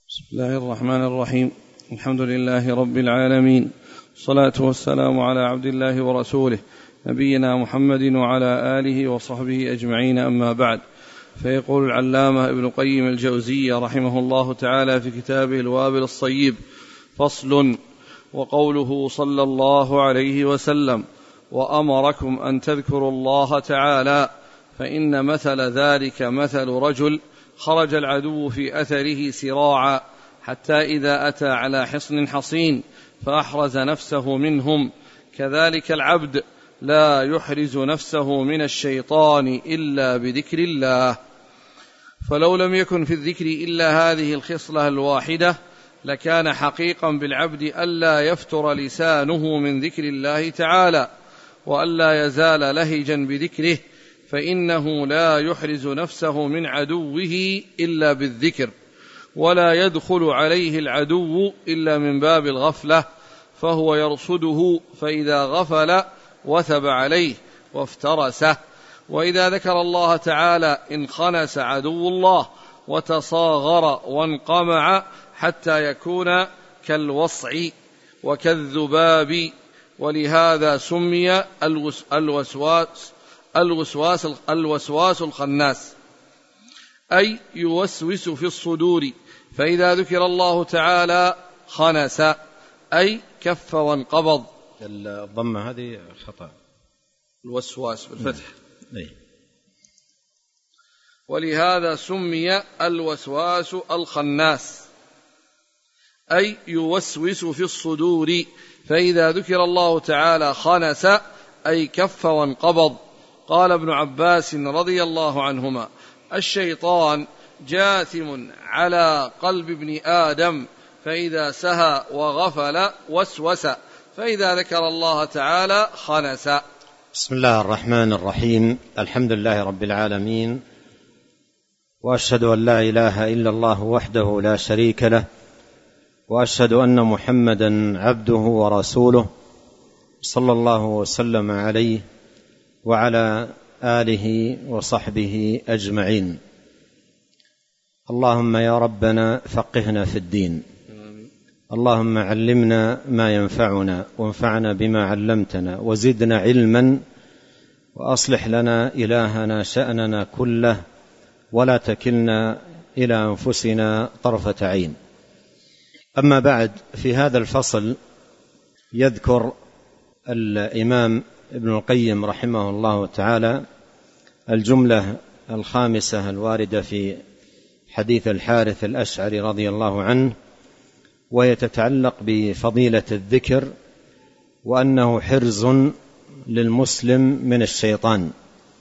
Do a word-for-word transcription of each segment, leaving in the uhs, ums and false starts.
بسم الله الرحمن الرحيم. الحمد لله رب العالمين، والصلاة والسلام على عبد الله ورسوله نبينا محمد وعلى آله وصحبه أجمعين، أما بعد. فيقول العلامة ابن القيم الجوزية رحمه الله تعالى في كتابه الوابل الصيب: فصل. وقوله صلى الله عليه وسلم: وأمركم أن تذكروا الله تعالى، فإن مثل ذلك مثل رجل خرج العدو في أثره سراعا حتى إذا أتى على حصن حصين فأحرز نفسه منهم، كذلك العبد لا يحرز نفسه من الشيطان إلا بذكر الله. فلو لم يكن في الذكر إلا هذه الخصلة الواحدة لكان حقيقا بالعبد ألا يفتر لسانه من ذكر الله تعالى، وألا يزال لهجا بذكره، فإنه لا يحرز نفسه من عدوه إلا بالذكر، ولا يدخل عليه العدو إلا من باب الغفلة، فهو يرصده، فإذا غفل وثب عليه وافترسه. وإذا ذكر الله تعالى انخنس عدو الله وتصاغر وانقمع حتى يكون كالوصع وكالذباب، ولهذا سمي الوسواس الوسواس الوسواس الخناس، أي يوسوس في الصدور، فإذا ذكر الله تعالى خنس، أي كف وانقبض. الضمة هذه خطأ، الوسواس بالفتح. نعم. ولهذا سمي الوسواس الخناس، أي يوسوس في الصدور، فإذا ذكر الله تعالى خنس، أي كف وانقبض. قال ابن عباس رضي الله عنهما: الشيطان جاثم على قلب ابن آدم، فإذا سهى وغفل وسوس، فإذا ذكر الله تعالى خنس. بسم الله الرحمن الرحيم. الحمد لله رب العالمين، وأشهد أن لا إله إلا الله وحده لا شريك له، وأشهد أن محمدا عبده ورسوله، صلى الله وسلم عليه وعلى آله وصحبه أجمعين. اللهم يا ربنا فقهنا في الدين، اللهم علمنا ما ينفعنا وانفعنا بما علمتنا وزدنا علما، وأصلح لنا إلهنا شأننا كله، ولا تكلنا إلى أنفسنا طرفة عين. أما بعد، في هذا الفصل يذكر الإمام ابن القيم رحمه الله تعالى الجملة الخامسة الواردة في حديث الحارث الأشعري رضي الله عنه، وهي تتعلق بفضيلة الذكر، وأنه حرز للمسلم من الشيطان،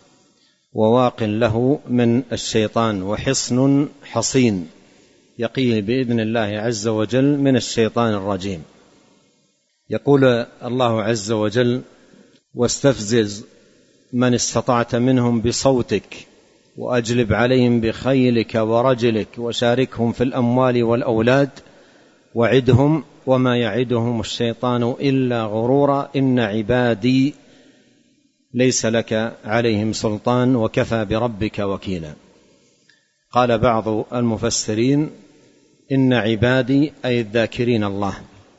وواق له من الشيطان، وحصن حصين يقيه بإذن الله عز وجل من الشيطان الرجيم. يقول الله عز وجل: واستفزز من استطعت منهم بصوتك وأجلب عليهم بخيلك ورجلك وشاركهم في الأموال والأولاد وعدهم وما يعدهم الشيطان إلا غرورا إن عبادي ليس لك عليهم سلطان وكفى بربك وكيلا. قال بعض المفسرين: إن عبادي أي الذاكرين الله،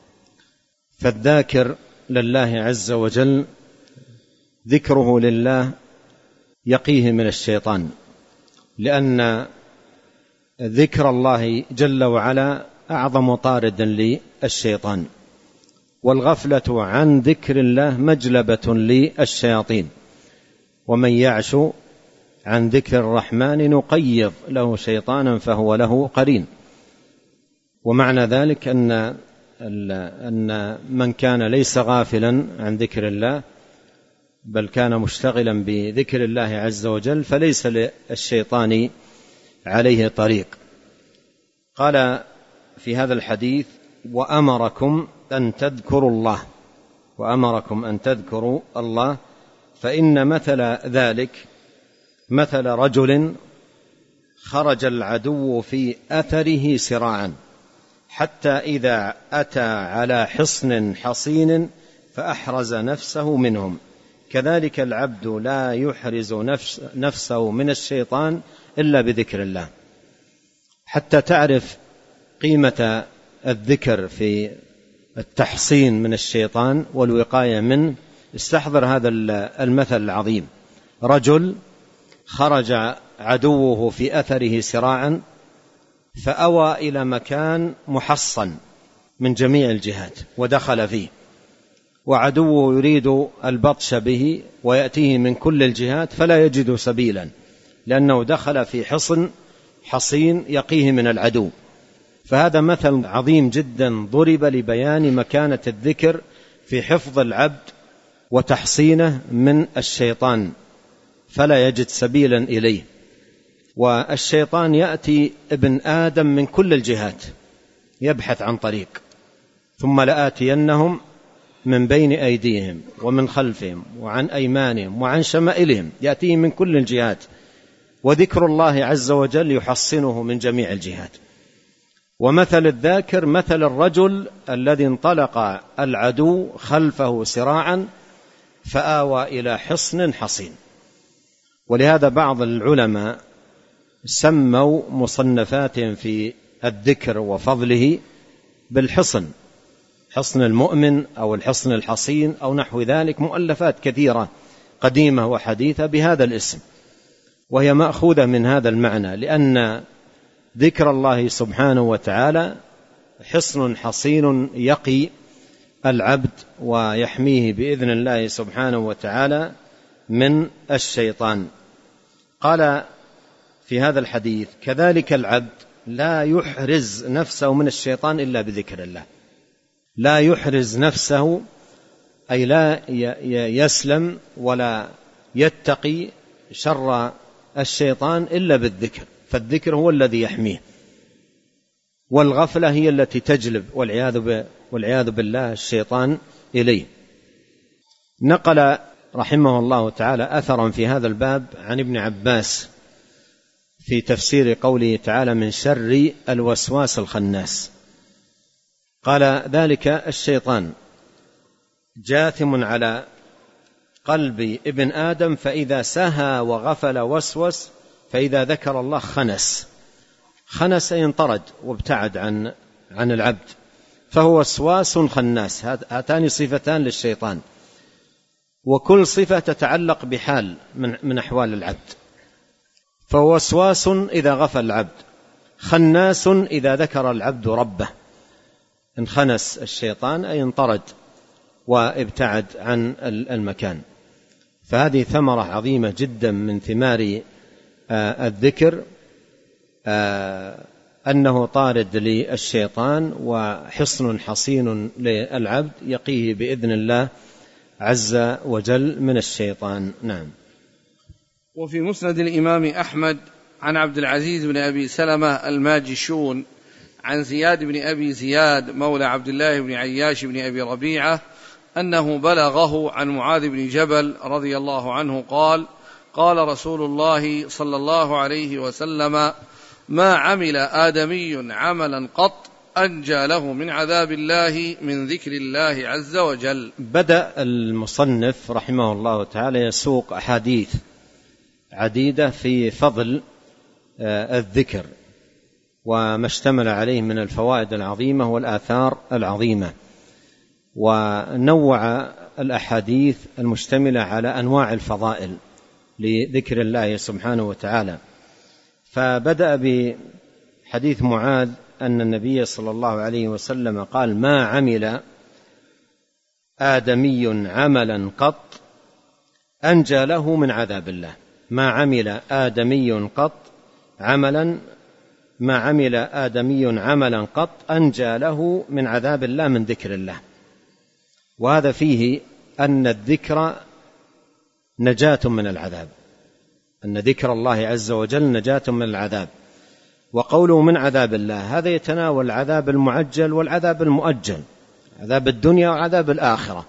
فالذاكر لله عز وجل ذكره لله يقيه من الشيطان، لأن ذكر الله جل وعلا أعظم طارد للشيطان، والغفلة عن ذكر الله مجلبة للشياطين، ومن يعش عن ذكر الرحمن نقيض له شيطانا فهو له قرين. ومعنى ذلك أن أن من كان ليس غافلا عن ذكر الله بل كان مشتغلا بذكر الله عز وجل فليس للشيطان عليه طريق. قال في هذا الحديث: وأمركم أن تذكروا الله، وأمركم أن تذكروا الله، فإن مثل ذلك مثل رجل خرج العدو في أثره سراعا حتى إذا أتى على حصن حصين فأحرز نفسه منهم، كذلك العبد لا يحرز نفس نفسه من الشيطان إلا بذكر الله. حتى تعرف قيمة الذكر في التحصين من الشيطان والوقاية منه، استحضر هذا المثل العظيم: رجل خرج عدوه في أثره سراعا فأوى إلى مكان محصن من جميع الجهات ودخل فيه، وعدوه يريد البطش به ويأتيه من كل الجهات فلا يجد سبيلا، لأنه دخل في حصن حصين يقيه من العدو. فهذا مثل عظيم جدا ضرب لبيان مكانة الذكر في حفظ العبد وتحصينه من الشيطان فلا يجد سبيلا إليه. والشيطان يأتي ابن آدم من كل الجهات يبحث عن طريق، ثم لآتينهم من بين أيديهم ومن خلفهم وعن أيمانهم وعن شمائلهم، يأتيه من كل الجهات، وذكر الله عز وجل يحصنه من جميع الجهات. ومثل الذاكر مثل الرجل الذي انطلق العدو خلفه سراعا فآوى إلى حصن حصين. ولهذا بعض العلماء سموا مصنفاتهم في الذكر وفضله بالحصن، حصن المؤمن أو الحصن الحصين أو نحو ذلك، مؤلفات كثيرة قديمة وحديثة بهذا الاسم، وهي مأخوذة من هذا المعنى، لأن ذكر الله سبحانه وتعالى حصن حصين يقي العبد ويحميه بإذن الله سبحانه وتعالى من الشيطان. قال في هذا الحديث: كذلك العبد لا يحرز نفسه من الشيطان إلا بذكر الله. لا يحرز نفسه أي لا يسلم ولا يتقي شر الشيطان إلا بالذكر، فالذكر هو الذي يحميه، والغفلة هي التي تجلب والعياذ بالله الشيطان إليه. نقل رحمه الله تعالى أثرا في هذا الباب عن ابن عباس في تفسير قوله تعالى: من شر الوسواس الخناس. قال: ذلك الشيطان جاثم على قلب ابن آدم، فإذا سهى وغفل وسوس، فإذا ذكر الله خنس. خنس أي انطرد وابتعد عن عن العبد، فهو وسواس خناس. هاتان صفتان للشيطان، وكل صفة تتعلق بحال من من أحوال العبد. فهو وسواس إذا غفل العبد، خناس إذا ذكر العبد ربه. انخنس الشيطان أي انطرد وابتعد عن المكان. فهذه ثمرة عظيمة جدا من ثمار الذكر، أنه طارد للشيطان وحصن حصين للعبد يقيه بإذن الله عز وجل من الشيطان. نعم. وفي مسند الإمام أحمد عن عبد العزيز بن أبي سلمة الماجشون عن زياد بن أبي زياد مولى عبد الله بن عياش بن أبي ربيعة أنه بلغه عن معاذ بن جبل رضي الله عنه قال: قال رسول الله صلى الله عليه وسلم: ما عمل آدمي عملا قط أنجى له من عذاب الله من ذكر الله عز وجل. بدأ المصنف رحمه الله تعالى يسوق أحاديث عديدة في فضل الذكر وما اشتمل عليه من الفوائد العظيمة والآثار العظيمة، ونوع الأحاديث المشتملة على أنواع الفضائل لذكر الله سبحانه وتعالى. فبدأ بحديث معاذ أن النبي صلى الله عليه وسلم قال: ما عمل آدمي عملا قط أنجى له من عذاب الله. ما عمل آدمي قط عملا ما عمل آدمي عملا قط أنجى له من عذاب الله من ذكر الله. وهذا فيه أن الذكر نجاة من العذاب، أن ذكر الله عز وجل نجاة من العذاب. وقوله من عذاب الله هذا يتناول العذاب المعجل والعذاب المؤجل، عذاب الدنيا وعذاب الآخرة.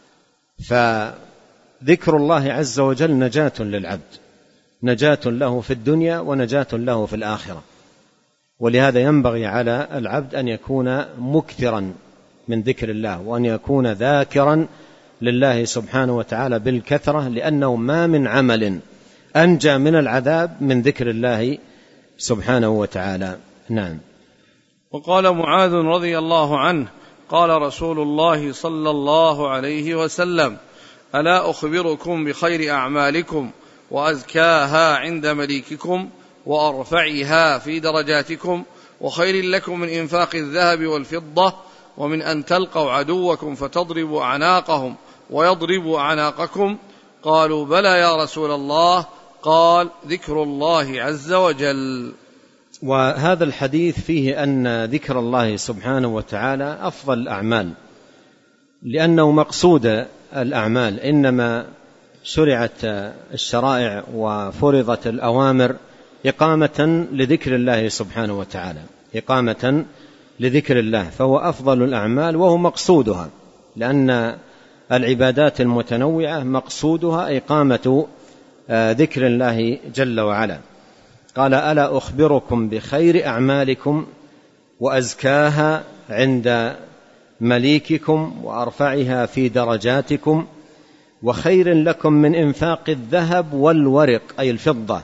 فذكر الله عز وجل نجاة للعبد، نجاة له في الدنيا ونجاة له في الآخرة. ولهذا ينبغي على العبد أن يكون مكثرا من ذكر الله، وأن يكون ذاكرا لله سبحانه وتعالى بالكثرة، لأنه ما من عمل أنجى من العذاب من ذكر الله سبحانه وتعالى. نعم. وقال معاذ رضي الله عنه قال رسول الله صلى الله عليه وسلم: ألا أخبركم بخير أعمالكم وأزكاها عند مليككم وأرفعها في درجاتكم وخير لكم من إنفاق الذهب والفضة ومن أن تلقوا عدوكم فتضربوا أعناقهم ويضربوا أعناقكم؟ قالوا: بلى يا رسول الله. قال: ذكر الله عز وجل. وهذا الحديث فيه أن ذكر الله سبحانه وتعالى أفضل الأعمال، لأنه مقصود الأعمال، إنما شرعت الشرائع وفرضت الأوامر إقامة لذكر الله سبحانه وتعالى، إقامة لذكر الله، فهو أفضل الأعمال وهو مقصودها، لأن العبادات المتنوعة مقصودها إقامة ذكر الله جل وعلا. قال: ألا أخبركم بخير أعمالكم وأزكاها عند مليككم وأرفعها في درجاتكم وخير لكم من إنفاق الذهب والورق أي الفضة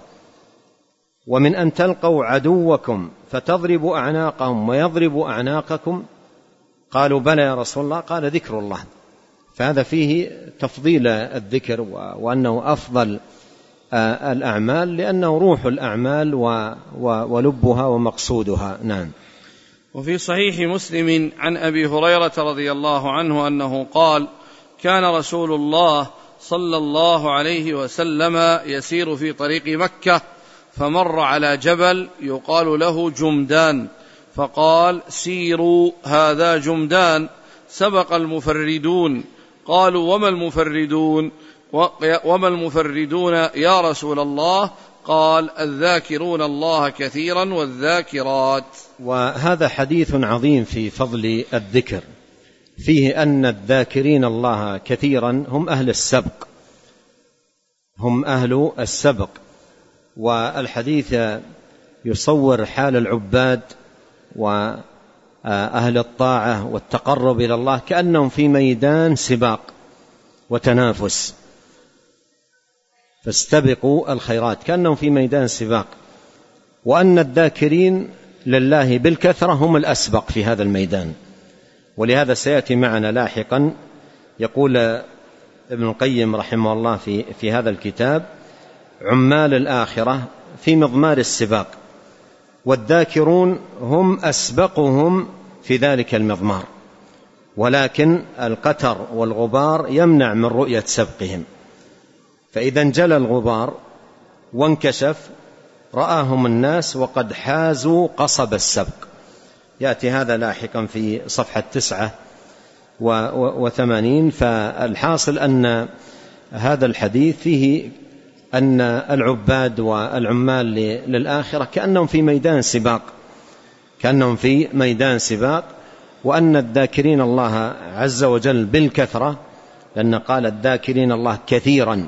ومن أن تلقوا عدوكم فتضربوا أعناقهم ويضربوا أعناقكم؟ قالوا: بلى يا رسول الله. قال: ذكر الله. فهذا فيه تفضيل الذكر وأنه أفضل الأعمال، لأنه روح الأعمال ولبها ومقصودها. نعم. وفي صحيح مسلم عن أبي هريرة رضي الله عنه أنه قال: كان رسول الله صلى الله عليه وسلم يسير في طريق مكة فمر على جبل يقال له جمدان، فقال: سيروا هذا جمدان، سبق المفردون. قالوا: وما المفردون وما المفردون يا رسول الله؟ قال: الذاكرون الله كثيرا والذاكرات. وهذا حديث عظيم في فضل الذكر، فيه أن الذاكرين الله كثيرا هم أهل السبق، هم أهل السبق. والحديث يصور حال العباد وأهل الطاعة والتقرب إلى الله كأنهم في ميدان سباق وتنافس، فاستبقوا الخيرات، كأنهم في ميدان سباق، وأن الذاكرين لله بالكثرة هم الأسبق في هذا الميدان. ولهذا سيأتي معنا لاحقا يقول ابن القيم رحمه الله في, في هذا الكتاب: عمال الآخرة في مضمار السباق، والذاكرون هم أسبقهم في ذلك المضمار، ولكن القتر والغبار يمنع من رؤية سبقهم، فإذا انجلى الغبار وانكشف رآهم الناس وقد حازوا قصب السبق. يأتي هذا لاحقا في صفحة تسعة وثمانين. فالحاصل أن هذا الحديث فيه أن العباد والعمال للآخرة كأنهم في ميدان سباق، كأنهم في ميدان سباق، وأن الذاكرين الله عز وجل بالكثرة، لأن قال الذاكرين الله كثيرا،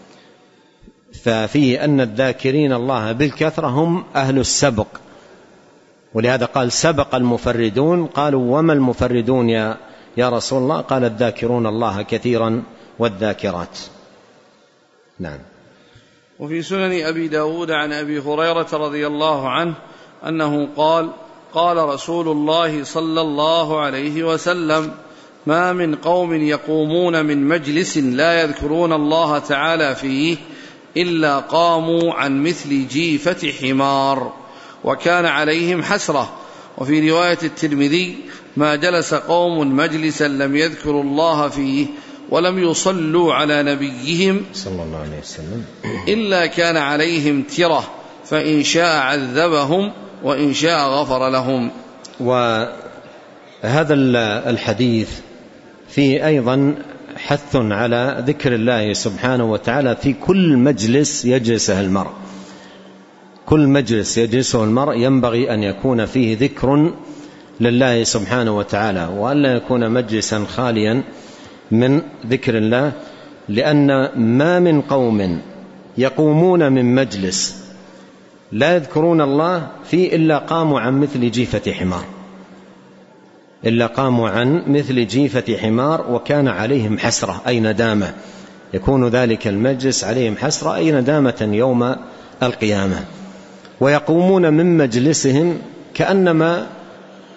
ففيه أن الذاكرين الله بالكثرة هم أهل السبق. ولهذا قال: سبق المفردون. قالوا: وما المفردون يا, يا رسول الله؟ قال: الذاكرون الله كثيرا والذاكرات. نعم. وفي سنن أبي داود عن أبي هريرة رضي الله عنه أنه قال: قال رسول الله صلى الله عليه وسلم: ما من قوم يقومون من مجلس لا يذكرون الله تعالى فيه إلا قاموا عن مثل جيفة حمار وكان عليهم حسرة. وفي رواية الترمذي: ما جلس قوم مجلسا لم يذكروا الله فيه ولم يصلوا على نبيهم صلى الله عليه وسلم إلا كان عليهم ترة، فإن شاء عذبهم وإن شاء غفر لهم. وهذا الحديث فيه أيضا حث على ذكر الله سبحانه وتعالى في كل مجلس يجلسه المرء. كل مجلس يجلسه المرء ينبغي أن يكون فيه ذكر لله سبحانه وتعالى، وأن لا يكون مجلسا خاليا من ذكر الله، لأن ما من قوم يقومون من مجلس لا يذكرون الله فيه إلا قاموا عن مثل جيفة حمار، إلا قاموا عن مثل جيفة حمار وكان عليهم حسرة أي ندامة، يكون ذلك المجلس عليهم حسرة أي ندامة يوم القيامة. ويقومون من مجلسهم كأنما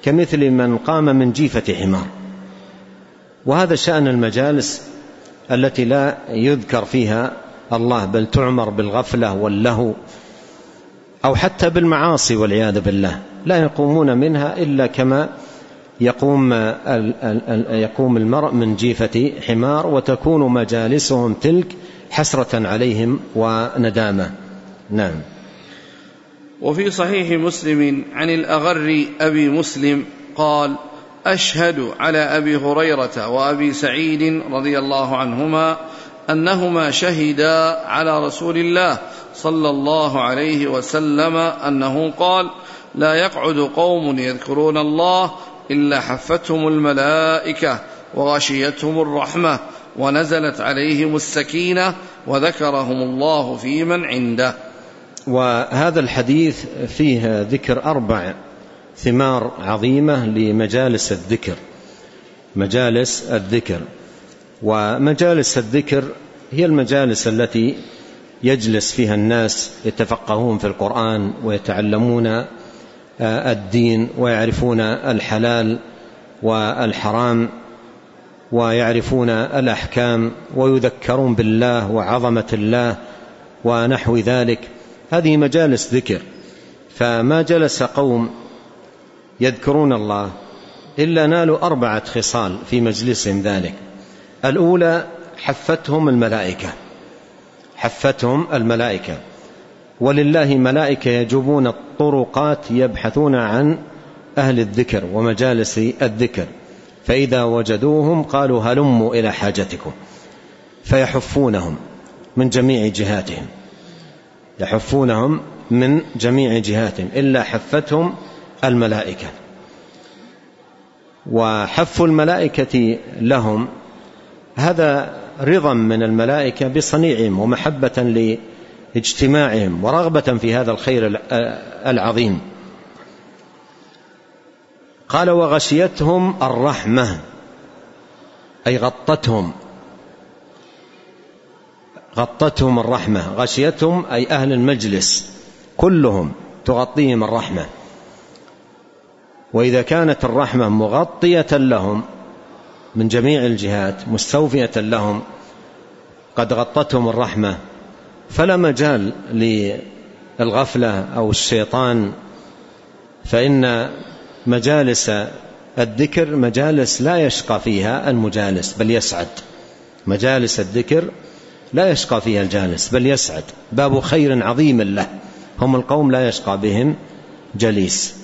كمثل من قام من جيفة حمار. وهذا شأن المجالس التي لا يذكر فيها الله، بل تعمر بالغفلة واللهو أو حتى بالمعاصي والعياذ بالله، لا يقومون منها إلا كما يقوم يقوم المرء من جيفة حمار، وتكون مجالسهم تلك حسرة عليهم وندامة. نعم. وفي صحيح مسلم عن الأغر أبي مسلم قال: أشهد على أبي هريرة وأبي سعيد رضي الله عنهما أنهما شهدا على رسول الله صلى الله عليه وسلم أنه قال: لا يقعد قوم يذكرون الله إلا حفتهم الملائكة وغشيتهم الرحمة ونزلت عليهم السكينة وذكرهم الله في من عنده. وهذا الحديث فيه ذكر أربع ثمار عظيمة لمجالس الذكر. مجالس الذكر، ومجالس الذكر هي المجالس التي يجلس فيها الناس يتفقهون في القرآن ويتعلمون الدين ويعرفون الحلال والحرام ويعرفون الأحكام ويذكرون بالله وعظمة الله ونحو ذلك. هذه مجالس ذكر. فما جلس قوم يذكرون الله إلا نالوا أربعة خصال في مجلسهم ذلك. الأولى حفتهم الملائكة، حفتهم الملائكة، ولله ملائكة يجوبون الطرقات يبحثون عن أهل الذكر ومجالس الذكر، فإذا وجدوهم قالوا هلموا إلى حاجتكم، فيحفونهم من جميع جهاتهم، يحفونهم من جميع جهاتهم إلا حفتهم الملائكة. وحف الملائكة لهم هذا رضا من الملائكة بصنيعهم ومحبة لاجتماعهم ورغبة في هذا الخير العظيم. قال: وغشيتهم الرحمة، أي غطتهم، غطتهم الرحمة. غشيتهم أي أهل المجلس كلهم تغطيهم الرحمة. وإذا كانت الرحمة مغطية لهم من جميع الجهات مستوفية لهم، قد غطتهم الرحمة، فلا مجال للغفلة أو الشيطان. فإن مجالس الذكر مجالس لا يشقى فيها المجالس بل يسعد. مجالس الذكر لا يشقى فيها الجالس بل يسعد، باب خير عظيم له، هم القوم لا يشقى بهم جليس.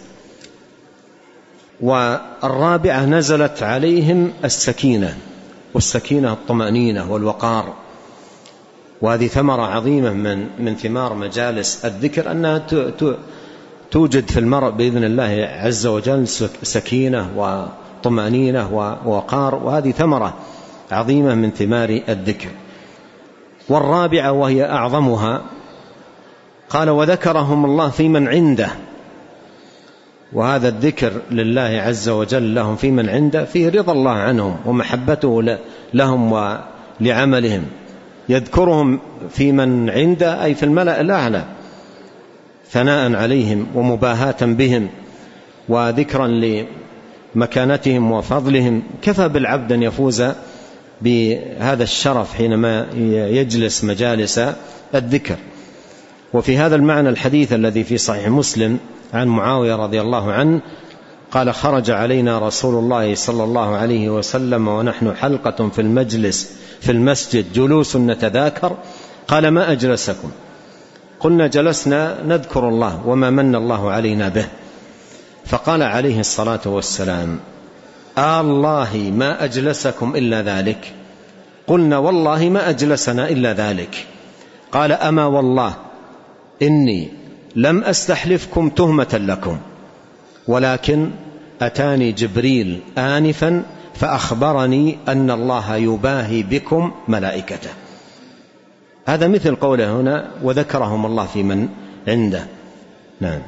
والرابعة نزلت عليهم السكينة، والسكينة الطمأنينة والوقار. وهذه ثمرة عظيمة من من ثمار مجالس الذكر، أنها توجد في المرء بإذن الله عز وجل سكينة وطمأنينة ووقار، وهذه ثمرة عظيمة من ثمار الذكر. والرابعة وهي أعظمها قال: وذكرهم الله في من عنده. وهذا الذكر لله عز وجل لهم في من عنده فيه رضا الله عنهم ومحبته لهم ولعملهم. يذكرهم في من عنده أي في الملأ الأعلى، ثناء عليهم ومباهاة بهم وذكرا لمكانتهم وفضلهم. كفى بالعبد أن يفوز بهذا الشرف حينما يجلس مجالس الذكر. وفي هذا المعنى الحديث الذي في صحيح مسلم عن معاوية رضي الله عنه قال: خرج علينا رسول الله صلى الله عليه وسلم ونحن حلقة في المجلس في المسجد جلوس نتذاكر، قال: ما أجلسكم؟ قلنا: جلسنا نذكر الله وما من الله علينا به. فقال عليه الصلاة والسلام: آه الله ما أجلسكم إلا ذلك. قلنا: والله ما أجلسنا إلا ذلك. قال: أما والله إني لم أستحلفكم تهمة لكم، ولكن أتاني جبريل آنفا فأخبرني أن الله يباهي بكم ملائكته. هذا مثل قوله هنا: وذكرهم الله في من عنده. نعم.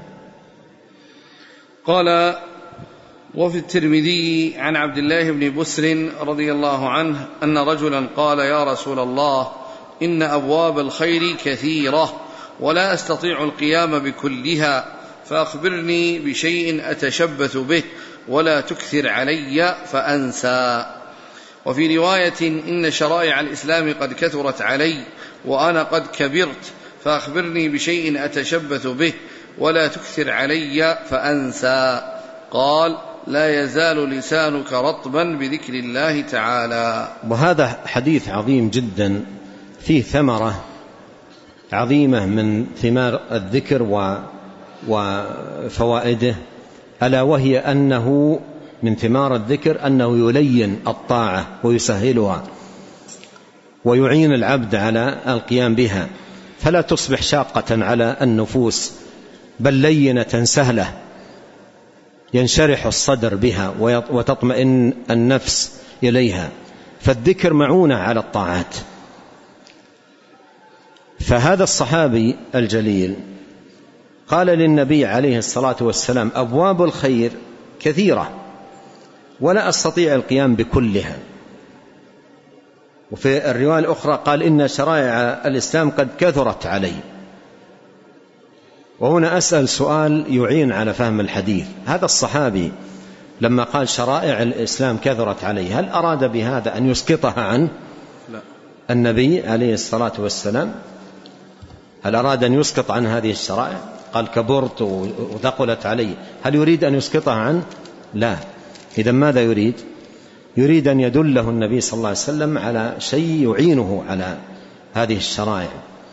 قال: وفي الترمذي عن عبد الله بن بسر رضي الله عنه أن رجلا قال: يا رسول الله، إن أبواب الخير كثيرة ولا أستطيع القيام بكلها، فأخبرني بشيء أتشبث به. ولا تكثر علي فأنسى. وفي رواية إن شرائع الإسلام قد كثرت علي وأنا قد كبرت فأخبرني بشيء أتشبث به ولا تكثر علي فأنسى. قال لا يزال لسانك رطبا بذكر الله تعالى. وهذا حديث عظيم جدا فيه ثمرة عظيمة من ثمار الذكر وفوائده، ألا وهي أنه من ثمار الذكر أنه يلين الطاعة ويسهلها ويعين العبد على القيام بها، فلا تصبح شاقة على النفوس بل لينة سهلة ينشرح الصدر بها وتطمئن النفس إليها. فالذكر معونة على الطاعات. فهذا الصحابي الجليل قال للنبي عليه الصلاة والسلام أبواب الخير كثيرة ولا أستطيع القيام بكلها. وفي الرواية الأخرى قال إن شرائع الإسلام قد كثرت علي. وهنا أسأل سؤال يعين على فهم الحديث. هذا الصحابي لما قال شرائع الإسلام كثرت عليه هل أراد بهذا أن يسقطها عنه لا. النبي عليه الصلاة والسلام هل أراد أن يسقط عن هذه الشرائع؟ قال كبرت وثقلت علي، هل يريد أن يسقطها عنه؟ لا. إذا ماذا يريد؟ يريد أن يدله النبي صلى الله عليه وسلم على شيء يعينه على هذه الشرائع،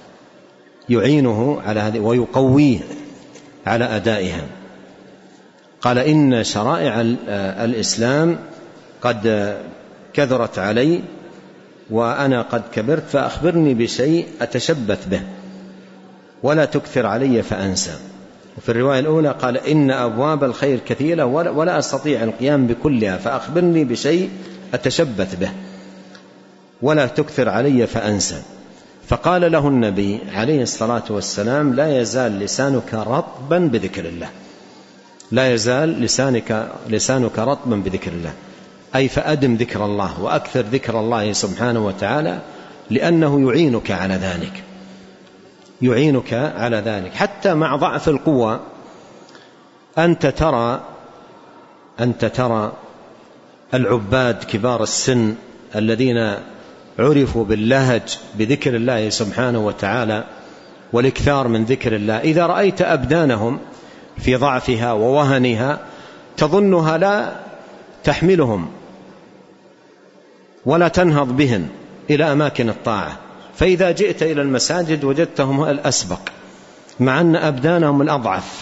يعينه على هذه ويقويه على أدائها. قال إن شرائع الإسلام قد كثرت علي وأنا قد كبرت فأخبرني بشيء أتشبث به ولا تكثر علي فأنسى. وفي الرواية الأولى قال إن أبواب الخير كثيرة ولا أستطيع القيام بكلها فأخبرني بشيء أتشبث به ولا تكثر علي فأنسى. فقال له النبي عليه الصلاة والسلام لا يزال لسانك رطبا بذكر الله، لا يزال لسانك, لسانك رطبا بذكر الله، أي فأدم ذكر الله وأكثر ذكر الله سبحانه وتعالى لأنه يعينك على ذلك، يعينك على ذلك حتى مع ضعف القوة. أنت ترى أنت ترى العباد كبار السن الذين عرفوا باللهج بذكر الله سبحانه وتعالى والإكثار من ذكر الله، إذا رأيت أبدانهم في ضعفها ووهنها تظنها لا تحملهم ولا تنهض بهم إلى أماكن الطاعة، فإذا جئت إلى المساجد وجدتهم الأسبق مع أن أبدانهم الأضعف،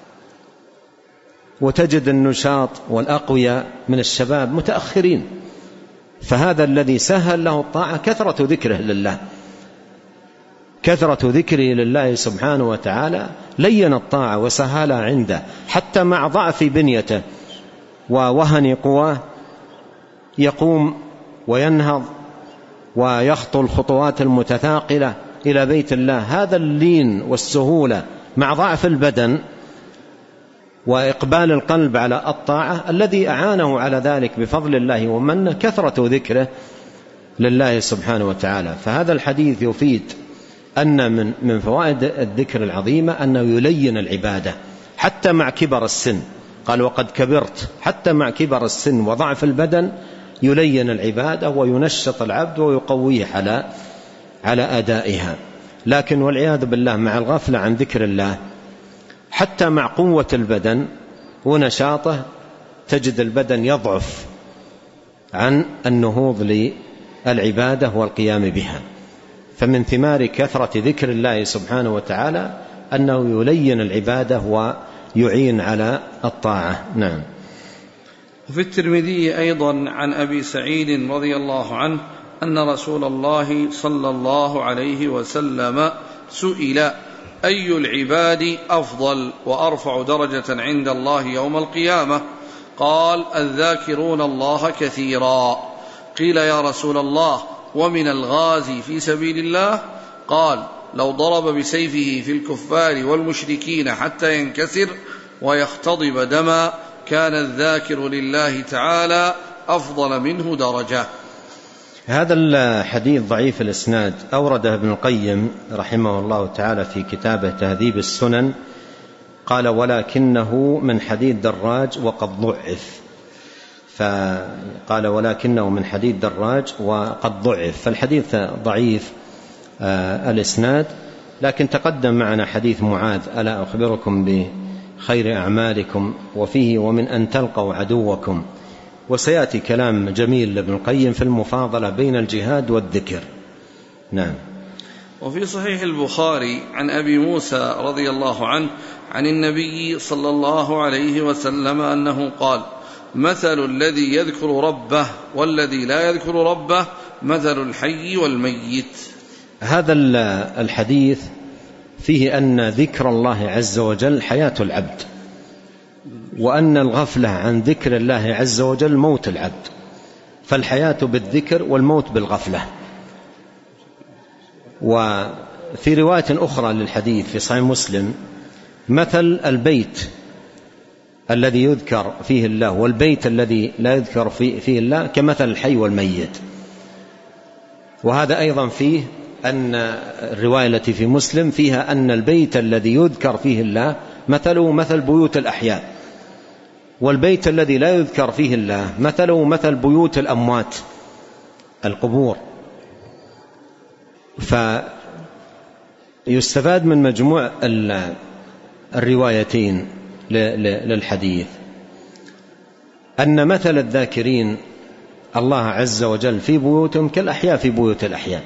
وتجد النشاط والأقوياء من الشباب متأخرين. فهذا الذي سهل له الطاعة كثرة ذكره لله، كثرة ذكره لله سبحانه وتعالى لين الطاعة وسهلها عنده حتى مع ضعف بنيته ووهن قواه يقوم وينهض ويخطو الخطوات المتثاقلة إلى بيت الله. هذا اللين والسهولة مع ضعف البدن وإقبال القلب على الطاعة الذي أعانه على ذلك بفضل الله ومنه كثرة ذكره لله سبحانه وتعالى. فهذا الحديث يفيد أن من من فوائد الذكر العظيمة أنه يلين العبادة حتى مع كبر السن. قال وقد كبرت، حتى مع كبر السن وضعف البدن يلين العبادة وينشط العبد ويقويه على على أدائها. لكن والعياذ بالله مع الغفلة عن ذكر الله حتى مع قوة البدن ونشاطه تجد البدن يضعف عن النهوض للعبادة والقيام بها. فمن ثمار كثرة ذكر الله سبحانه وتعالى أنه يلين العبادة ويعين على الطاعة. نعم. وفي الترمذي أيضا عن أبي سعيد رضي الله عنه أن رسول الله صلى الله عليه وسلم سئل أي العباد أفضل وأرفع درجة عند الله يوم القيامة؟ قال الذاكرون الله كثيرا. قيل يا رسول الله ومن الغازي في سبيل الله؟ قال لو ضرب بسيفه في الكفار والمشركين حتى ينكسر ويختضب دما كان الذاكر لله تعالى أفضل منه درجة. هذا الحديث ضعيف الإسناد، أورده ابن القيم رحمه الله تعالى في كتابه تهذيب السنن قال ولكنه من حديد دراج وقد ضعف، فقال ولكنه من حديد دراج وقد ضعف، فالحديث ضعيف آه الإسناد. لكن تقدم معنا حديث معاذ ألا أخبركم بخير أعمالكم وفيه ومن أن تلقوا عدوكم، وسيأتي كلام جميل لابن القيم في المفاضلة بين الجهاد والذكر. نعم. وفي صحيح البخاري عن أبي موسى رضي الله عنه عن النبي صلى الله عليه وسلم أنه قال: مثل الذي يذكر ربه والذي لا يذكر ربه مثل الحي والميت. هذا الحديث فيه أن ذكر الله عز وجل حياة العبد، وأن الغفلة عن ذكر الله عز وجل موت العبد، فالحياة بالذكر والموت بالغفلة. وفي رواية أخرى للحديث في صحيح مسلم: مثل البيت الذي يذكر فيه الله والبيت الذي لا يذكر فيه الله كمثل الحي والميت. وهذا أيضا فيه أن الرواية التي في مسلم فيها أن البيت الذي يذكر فيه الله مثله مثل بيوت الأحياء، والبيت الذي لا يذكر فيه الله مثله مثل بيوت الأموات القبور. فيستفاد من مجموع الروايتين للحديث أن مثل الذاكرين الله عز وجل في بيوتهم كالأحياء في بيوت الأحياء،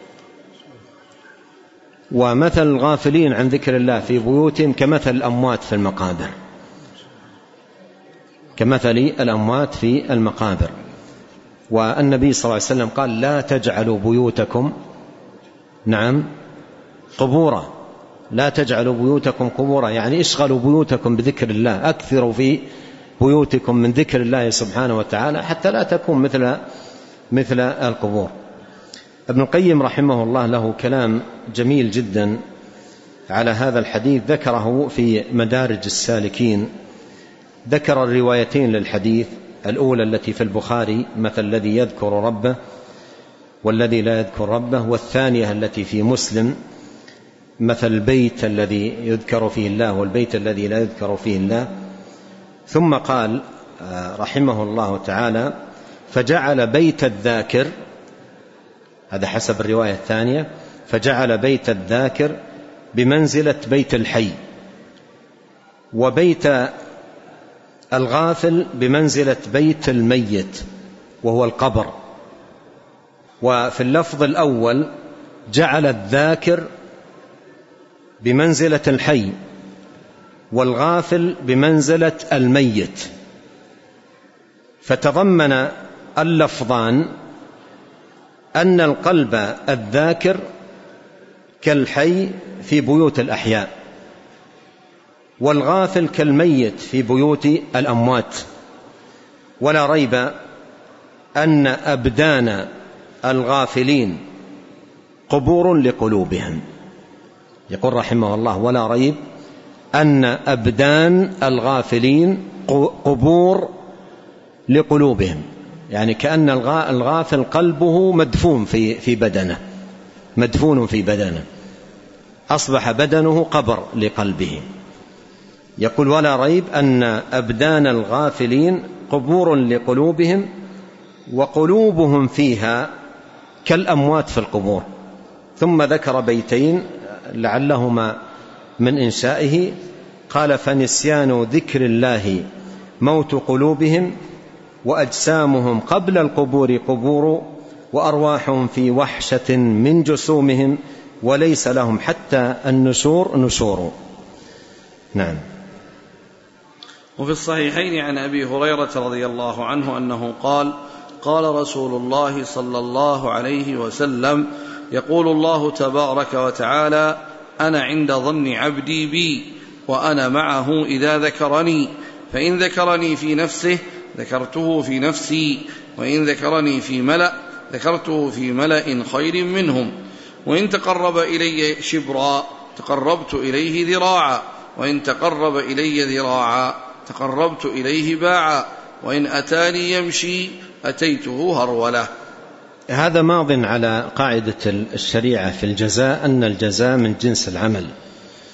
ومثل الغافلين عن ذكر الله في بيوتهم كمثل الأموات في المقابر، كمثل الأموات في المقابر. والنبي صلى الله عليه وسلم قال: لا تجعلوا بيوتكم نعم قبورا، لا تجعلوا بيوتكم قبورا، يعني اشغلوا بيوتكم بذكر الله، أكثروا في بيوتكم من ذكر الله سبحانه وتعالى حتى لا تكون مثل مثل القبور. ابن القيم رحمه الله له كلام جميل جدا على هذا الحديث، ذكره في مدارج السالكين. ذكر الروايتين للحديث، الأولى التي في البخاري مثل الذي يذكر ربه والذي لا يذكر ربه، والثانية التي في مسلم مثل البيت الذي يذكر فيه الله والبيت الذي لا يذكر فيه الله. ثم قال رحمه الله تعالى: فجعل بيت الذاكر، هذا حسب الرواية الثانية، فجعل بيت الذاكر بمنزلة بيت الحي، وبيت الغافل بمنزلة بيت الميت وهو القبر. وفي اللفظ الأول جعل الذاكر بمنزلة الحي والغافل بمنزلة الميت، فتضمن اللفظان أن القلب الذاكر كالحي في بيوت الأحياء، والغافل كالميت في بيوت الأموات. ولا ريب أن أبدان الغافلين قبور لقلوبهم. يقول رحمه الله: ولا ريب أن أبدان الغافلين قبور لقلوبهم، يعني كأن الغافل قلبه مدفون في في بدنه، مدفون في بدنه، أصبح بدنه قبر لقلبه. يقول: ولا ريب أن أبدان الغافلين قبور لقلوبهم وقلوبهم فيها كالأموات في القبور. ثم ذكر بيتين لعلهما من إنشائه، قال: فنسيان ذكر الله موت قلوبهم، وأجسامهم قبل القبور قبور، وأرواحهم في وحشة من جسومهم، وليس لهم حتى النشور نشور. نعم. وفي الصحيحين عن أبي هريرة رضي الله عنه أنه قال: قال رسول الله صلى الله عليه وسلم: يقول الله تبارك وتعالى: أنا عند ظن عبدي بي وأنا معه إذا ذكرني، فإن ذكرني في نفسه ذكرته في نفسي، وإن ذكرني في ملأ ذكرته في ملأ خير منهم، وإن تقرب إلي شبرا تقربت إليه ذراعا، وإن تقرب إلي ذراعا تقربت إليه باعا، وإن أتاني يمشي أتيته هرولة. هذا ماض على قاعدة الشريعة في الجزاء، أن الجزاء من جنس العمل،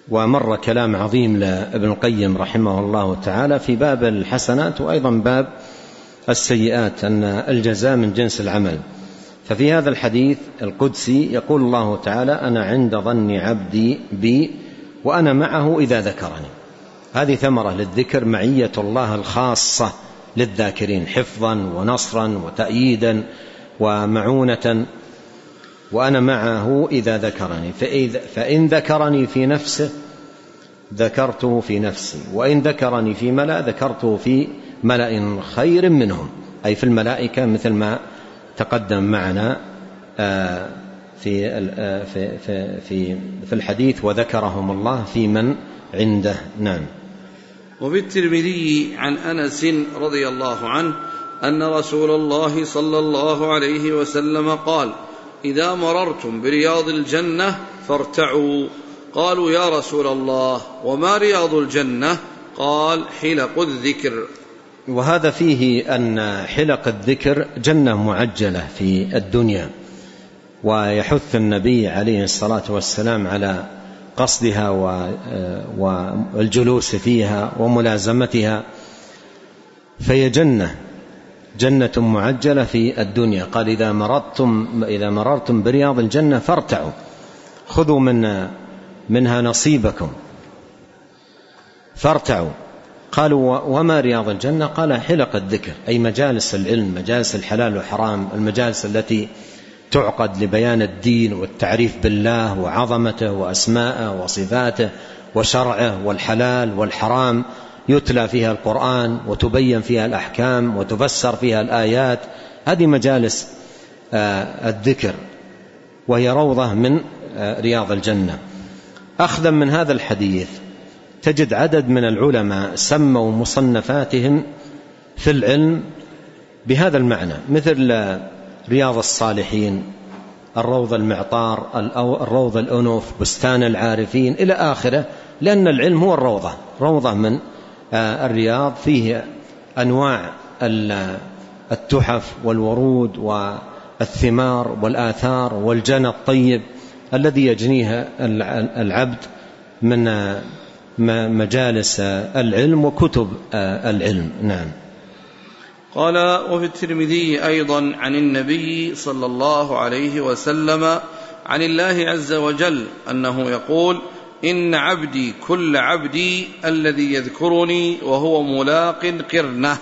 ومر كلام عظيم لابن القيم رحمه الله تعالى في باب الحسنات وأيضا باب السيئات، أن الجزاء من جنس العمل. ففي هذا الحديث القدسي يقول الله تعالى: أنا عند ظن عبدي بي وأنا معه إذا ذكرني. هذه ثمرة للذكر، معية الله الخاصة للذاكرين حفظا ونصرا وتأييدا ومعونة. وأنا معه إذا ذكرني، فإن ذكرني في نفسه ذكرته في نفسي، وإن ذكرني في ملأ ذكرته في ملأ خير منهم، أي في الملائكة، مثل ما تقدم معنا في في في في الحديث: وذكرهم الله في من عنده. نعم. وفي الترمذي عن أنس رضي الله عنه أن رسول الله صلى الله عليه وسلم قال: إذا مررتم برياض الجنة فارتعوا. قالوا: يا رسول الله وما رياض الجنة؟ قال: حلق الذكر. وهذا فيه أن حلق الذكر جنة معجلة في الدنيا، ويحث النبي عليه الصلاة والسلام على قصدها والجلوس فيها وملازمتها، فهي جنة جنة معجلة في الدنيا. قال: إذا مررتم إذا مررتم برياض الجنة فارتعوا، خذوا من منها نصيبكم، فارتعوا. قالوا: وما رياض الجنة؟ قال: حلق الذكر، أي مجالس العلم، مجالس الحلال والحرام، المجالس التي تعقد لبيان الدين والتعريف بالله وعظمته وأسماءه وصفاته وشرعه والحلال والحرام، يتلى فيها القرآن وتبين فيها الأحكام وتفسر فيها الآيات. هذه مجالس الذكر، وهي روضة من رياض الجنة. أخذا من هذا الحديث تجد عدد من العلماء سموا مصنفاتهم في العلم بهذا المعنى، مثل رياض الصالحين، الروض المعطار، الروض الأنوف، بستان العارفين، إلى آخره، لأن العلم هو الروضة، روضة من الرياض، فيه أنواع التحف والورود والثمار والآثار والجنى الطيب الذي يجنيها العبد من مجالس العلم وكتب العلم. نعم. قال: وفي الترمذي أيضا عن النبي صلى الله عليه وسلم عن الله عز وجل أنه يقول: إن عبدي كل عبدي الذي يذكرني وهو ملاق قرنه.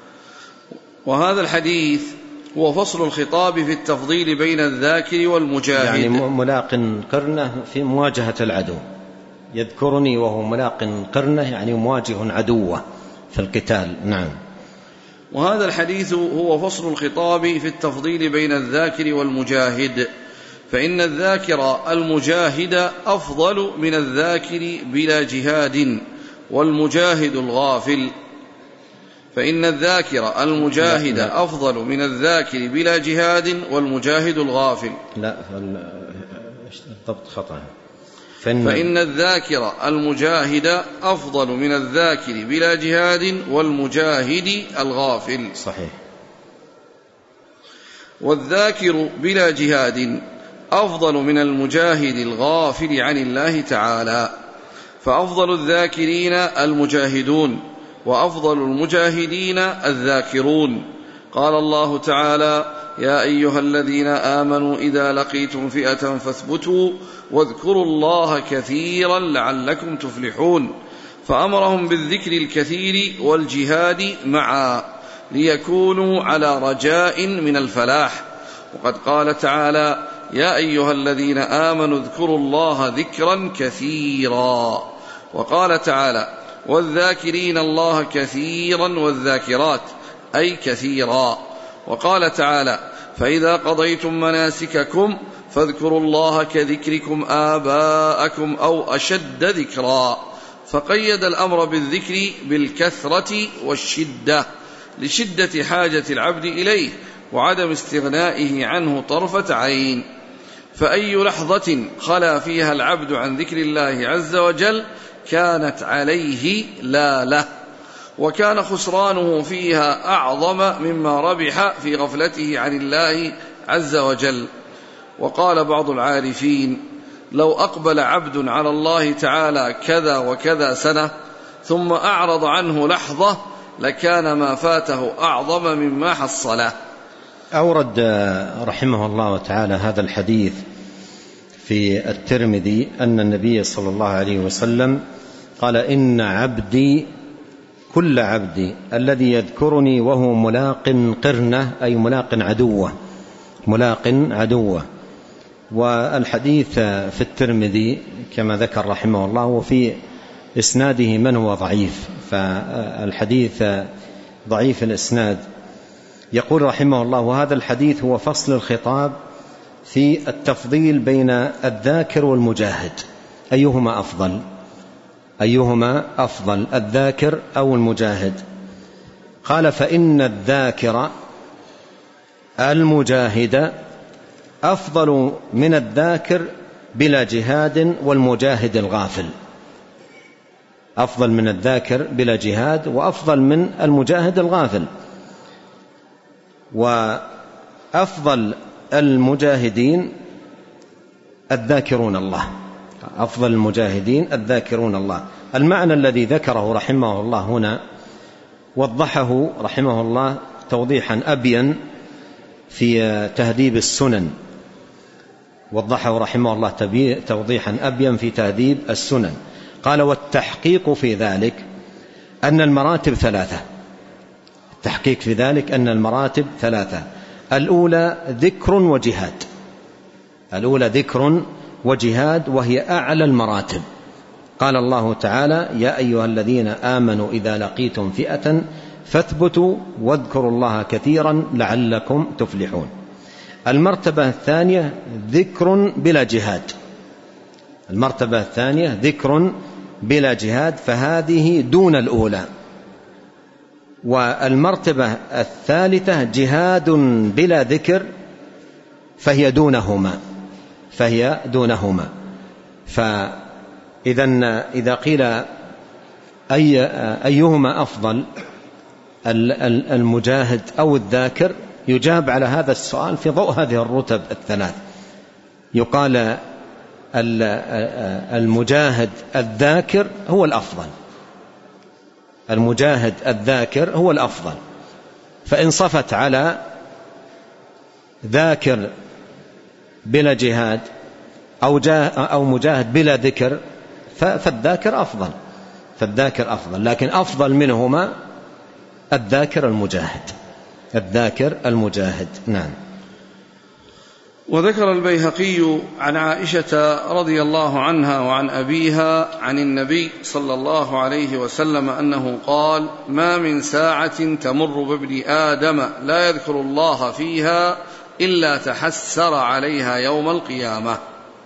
وهذا الحديث هو فصل الخطاب في التفضيل بين الذاكر والمجاهد، يعني ملاق قرنه في مواجهة العدو، يذكرني وهو ملاق قرنه يعني مواجه عدوه في القتال. نعم. وهذا الحديث هو فصل الخطاب في التفضيل بين الذاكر والمجاهد، فإن الذاكر المجاهد أفضل من الذاكر بلا جهاد، والمجاهد الغافل فإن الذاكر المجاهد لا لا. أفضل من الذاكر بلا جهاد والمجاهد الغافل. لا الضبط خطأ. فإن, فإن الذاكر المجاهد أفضل من الذاكر بلا جهاد والمجاهد الغافل. صحيح. والذاكر بلا جهاد أفضل من المجاهد الغافل عن الله تعالى، فأفضل الذاكرين المجاهدون، وأفضل المجاهدين الذاكرون. قال الله تعالى: يا أيها الذين آمنوا إذا لقيتم فئة فاثبتوا واذكروا الله كثيرا لعلكم تفلحون. فأمرهم بالذكر الكثير والجهاد معا ليكونوا على رجاء من الفلاح. وقد قال تعالى: يا أيها الذين آمنوا اذكروا الله ذكرا كثيرا. وقال تعالى: والذاكرين الله كثيرا والذاكرات، أي كثيرا. وقال تعالى: فإذا قضيتم مناسككم فاذكروا الله كذكركم آباءكم أو أشد ذكرا. فقيد الأمر بالذكر بالكثرة والشدة لشدة حاجة العبد إليه وعدم استغنائه عنه طرفة عين. فأي لحظة خلا فيها العبد عن ذكر الله عز وجل كانت عليه لا له، وكان خسرانه فيها أعظم مما ربح في غفلته عن الله عز وجل. وقال بعض العارفين: لو أقبل عبد على الله تعالى كذا وكذا سنة ثم أعرض عنه لحظة لكان ما فاته أعظم مما حصله. أورد رحمه الله تعالى هذا الحديث في الترمذي أن النبي صلى الله عليه وسلم قال: إن عبدي كل عبدي الذي يذكرني وهو ملاق قرنه، أي ملاق عدوه، ملاق عدوه. والحديث في الترمذي كما ذكر رحمه الله وفي إسناده من هو ضعيف، فالحديث ضعيف الإسناد. يقول رحمه الله: وهذا الحديث هو فصل الخطاب في التفضيل بين الذاكر والمجاهد، أيهما أفضل أيهما أفضل الذاكر أو المجاهد؟ قال: فإن الذاكر المجاهد أفضل من الذاكر بلا جهاد والمجاهد الغافل. أفضل من الذاكر بلا جهاد وأفضل من المجاهد الغافل. وأفضل المجاهدين الذاكرون الله، أفضل المجاهدين الذاكرون الله. المعنى الذي ذكره رحمه الله هنا وضحه رحمه الله توضيحا أبين في تهذيب السنن، وضحه رحمه الله توضيحا أبين في تهذيب السنن. قال: والتحقيق في ذلك أن المراتب ثلاثة. التحقيق في ذلك أن المراتب ثلاثة: الأولى ذكر وجهاد، الأولى ذكر وجهاد وهي أعلى المراتب. قال الله تعالى: يا أيها الذين آمنوا إذا لقيتم فئة فاثبتوا واذكروا الله كثيرا لعلكم تفلحون. المرتبة الثانية ذكر بلا جهاد، المرتبة الثانية ذكر بلا جهاد، فهذه دون الأولى. والمرتبة الثالثة جهاد بلا ذكر، فهي دونهما فهي دونهما فإذا إذا قيل أي أيهما أفضل المجاهد أو الذاكر، يجاب على هذا السؤال في ضوء هذه الرتب الثلاث. يقال المجاهد الذاكر هو الأفضل، المجاهد الذاكر هو الأفضل. فإن صفت على ذاكر بلا جهاد أو, أو مجاهد بلا ذكر فالذاكر أفضل، فالذاكر أفضل، لكن أفضل منهما الذاكر المجاهد، الذاكر المجاهد. نعم. وذكر البيهقي عن عائشة رضي الله عنها وعن أبيها عن النبي صلى الله عليه وسلم أنه قال: ما من ساعة تمر بابن آدم لا يذكر الله فيها إلا تحسر عليها يوم القيامة.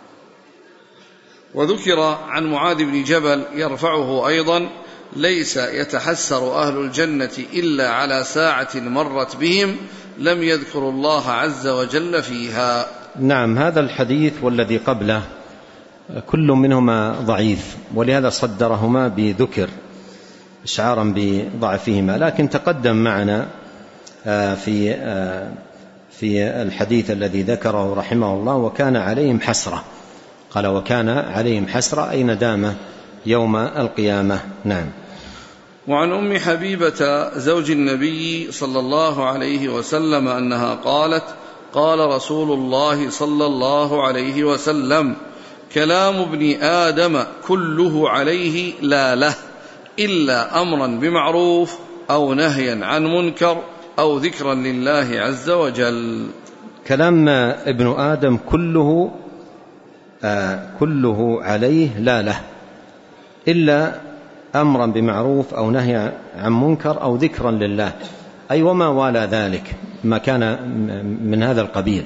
وذكر عن معاذ بن جبل يرفعه أيضا: ليس يتحسر أهل الجنة إلا على ساعة مرت بهم لم يذكروا الله عز وجل فيها. نعم، هذا الحديث والذي قبله كل منهما ضعيف، ولهذا صدرهما بذكر إشعارا بضعفهما. لكن تقدم معنا في في الحديث الذي ذكره رحمه الله: وكان عليهم حسرة. قال: وكان عليهم حسرة أي ندامة يوم القيامة. نعم. وعن أم حبيبة زوج النبي صلى الله عليه وسلم أنها قالت: قال رسول الله صلى الله عليه وسلم: كلام ابن آدم كله عليه لا له إلا أمرا بمعروف أو نهيا عن منكر أو ذكرا لله عز وجل. كلام ابن آدم كله آه كله عليه لا له إلا أمرا بمعروف أو نهي عن منكر أو ذكرا لله، أي وما والى ذلك ما كان من هذا القبيل.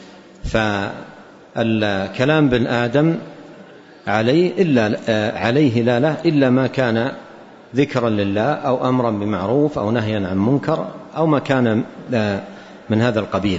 فالكلام بن آدم عليه إلا عليه لا له إلا ما كان ذكرا لله أو أمرا بمعروف أو نهيا عن منكر أو ما كان من هذا القبيل.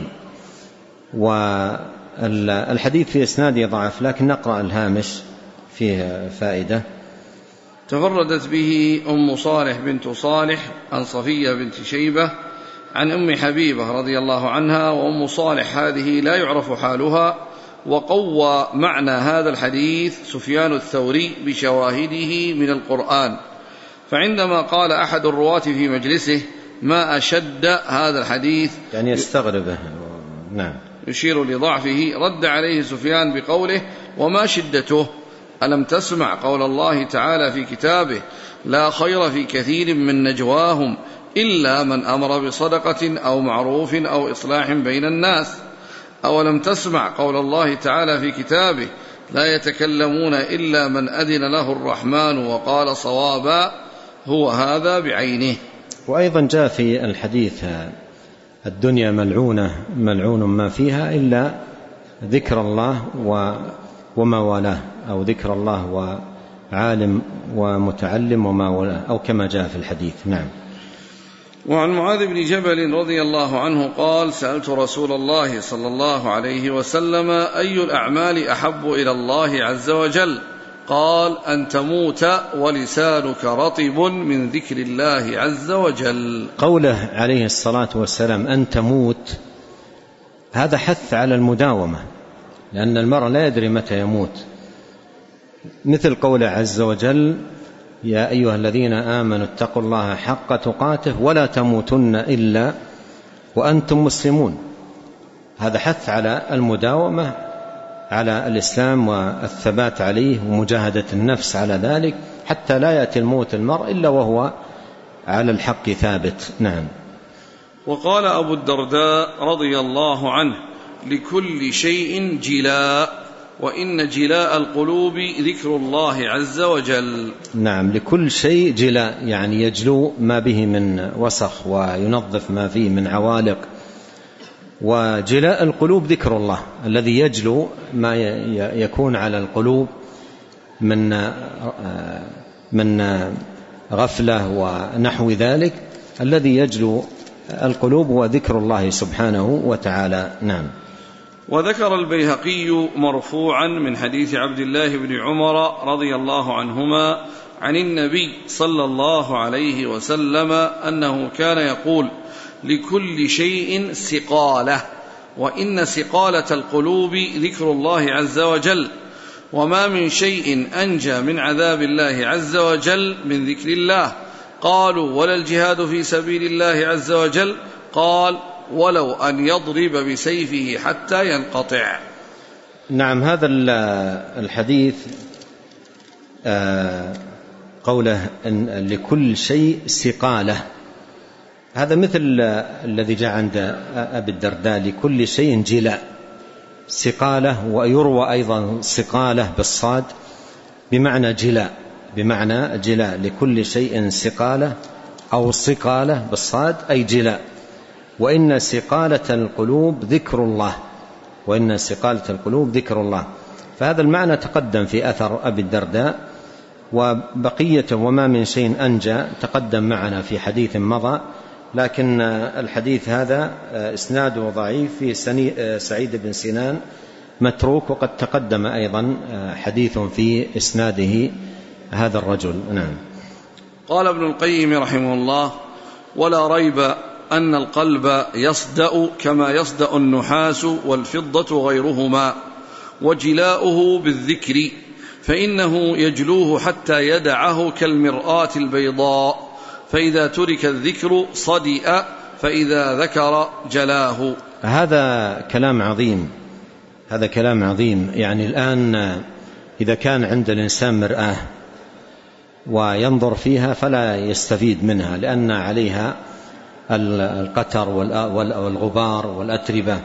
والحديث في إسناده ضعف، لكن نقرأ الهامش فيه فائدة. تفردت به أم صالح بنت صالح عن صفية بنت شيبة عن أم حبيبة رضي الله عنها. وأم صالح هذه لا يعرف حالها، وقوى معنى هذا الحديث سفيان الثوري بشواهده من القرآن، فعندما قال أحد الرواة في مجلسه ما أشد هذا الحديث يعني يستغربه، نعم، يشير لضعفه، رد عليه سفيان بقوله وما شدته؟ ألم تسمع قول الله تعالى في كتابه لا خير في كثير من نجواهم إلا من أمر بصدقة أو معروف أو إصلاح بين الناس؟ أولم تسمع قول الله تعالى في كتابه لا يتكلمون إلا من أذن له الرحمن وقال صوابا؟ هو هذا بعينه. وأيضا جاء في الحديث الدنيا ملعونة ملعون ما فيها إلا ذكر الله وما والاه، أو ذكر الله وعالم ومتعلم وما والاه، أو كما جاء في الحديث. نعم. وعن معاذ بن جبل رضي الله عنه قال سألت رسول الله صلى الله عليه وسلم أي الأعمال أحب إلى الله عز وجل؟ قال أن تموت ولسانك رطب من ذكر الله عز وجل. قوله عليه الصلاة والسلام أن تموت، هذا حث على المداومة، لأن المرء لا يدري متى يموت، مثل قوله عز وجل يا أيها الذين آمنوا اتقوا الله حق تقاته ولا تموتن إلا وأنتم مسلمون. هذا حث على المداومة على الإسلام والثبات عليه ومجاهدة النفس على ذلك، حتى لا يأتي الموت المرء إلا وهو على الحق ثابت. نعم. وقال أبو الدرداء رضي الله عنه لكل شيء جلاء، وإن جلاء القلوب ذكر الله عز وجل. نعم، لكل شيء جلاء، يعني يجلو ما به من وسخ وينظف ما فيه من عوالق، وجلاء القلوب ذكر الله الذي يجلو ما يكون على القلوب من من غفلة ونحو ذلك، الذي يجلو القلوب هو ذكر الله سبحانه وتعالى. نعم. وذكر البيهقي مرفوعا من حديث عبد الله بن عمر رضي الله عنهما عن النبي صلى الله عليه وسلم أنه كان يقول لكل شيء سقالة، وإن سقالة القلوب ذكر الله عز وجل، وما من شيء أنجى من عذاب الله عز وجل من ذكر الله. قالوا ولا الجهاد في سبيل الله عز وجل؟ قال ولو أن يضرب بسيفه حتى ينقطع. نعم. هذا الحديث قوله إن لكل شيء سقالة، هذا مثل الذي جاء عند أبي الدرداء لكل شيء جلاء، سقالة، ويروى أيضا سقالة بالصاد بمعنى جلاء، بمعنى جلاء، لكل شيء سقالة أو سقالة بالصاد أي جلاء. وإن سقالة القلوب ذكر الله، وإن سقالة القلوب ذكر الله. فهذا المعنى تقدم في أثر أبي الدرداء، وبقية وما من شيء أنجى تقدم معنا في حديث مضى، لكن الحديث هذا إسناده ضعيف، في سعيد بن سنان متروك، وقد تقدم أيضا حديث في إسناده هذا الرجل. نعم. قال ابن القيم رحمه الله ولا ريب أن القلب يصدأ كما يصدأ النحاس والفضة غيرهما، وجلاؤه بالذكر، فإنه يجلوه حتى يدعه كالمرآة البيضاء، فإذا ترك الذكر صدئ، فإذا ذكر جلاه. هذا كلام عظيم، هذا كلام عظيم. يعني الآن إذا كان عند الإنسان مرآة وينظر فيها فلا يستفيد منها، لأن عليها القتر والغبار والأتربة،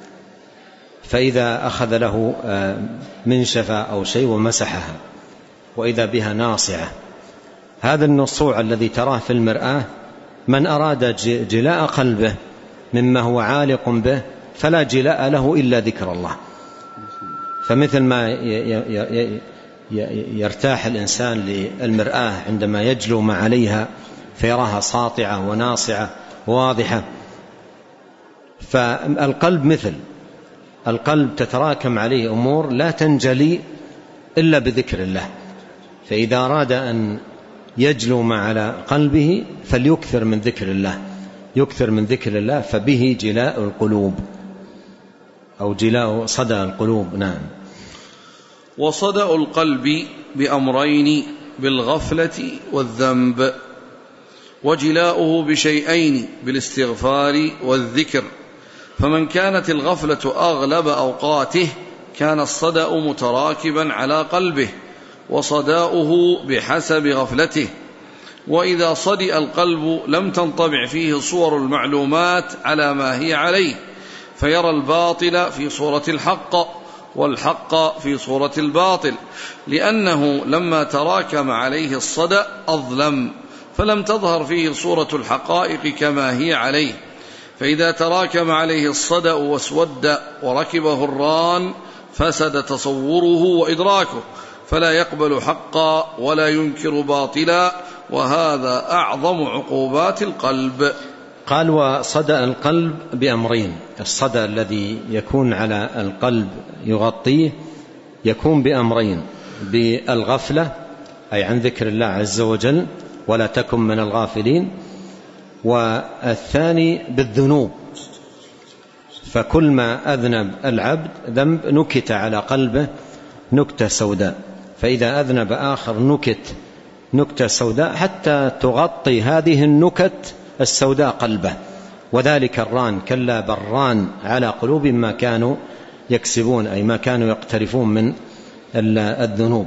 فإذا أخذ له منشفة أو شيء ومسحها وإذا بها ناصعة، هذا النصوع الذي تراه في المرآة من أراد جلاء قلبه مما هو عالق به فلا جلاء له إلا ذكر الله. فمثل ما يرتاح الإنسان للمرآة عندما يجلو ما عليها فيراها ساطعة وناصعة واضحة، فالقلب مثل القلب تتراكم عليه أمور لا تنجلي إلا بذكر الله. فإذا أراد أن يجلو ما على قلبه فليكثر من ذكر الله، يكثر من ذكر الله، فبه جلاء القلوب. أو جلاء صدأ القلوب. نعم. وصدأ القلب بأمرين: بالغفلة والذنب، وجلاؤه بشيئين: بالاستغفار والذكر. فمن كانت الغفلة أغلب أوقاته كان الصدأ متراكبا على قلبه، وصداؤه بحسب غفلته. وإذا صدئ القلب لم تنطبع فيه صور المعلومات على ما هي عليه، فيرى الباطل في صورة الحق والحق في صورة الباطل، لأنه لما تراكم عليه الصدأ أظلم، فلم تظهر فيه صورة الحقائق كما هي عليه. فإذا تراكم عليه الصدأ واسود وركبه الران فسد تصوره وإدراكه، فلا يقبل حقا ولا ينكر باطلا، وهذا أعظم عقوبات القلب. قال: وصدأ القلب بأمرين. الصدأ الذي يكون على القلب يغطيه يكون بأمرين: بالغفلة أي عن ذكر الله عز وجل، ولا تكن من الغافلين. والثاني بالذنوب، فكل ما أذنب العبد ذنب نكت على قلبه نكتة سوداء، فإذا أذنب آخر نكت نكتة سوداء حتى تغطي هذه النكت السوداء قلبه. وذلك الران، كلا بران على قلوب ما كانوا يكسبون، أي ما كانوا يقترفون من الذنوب.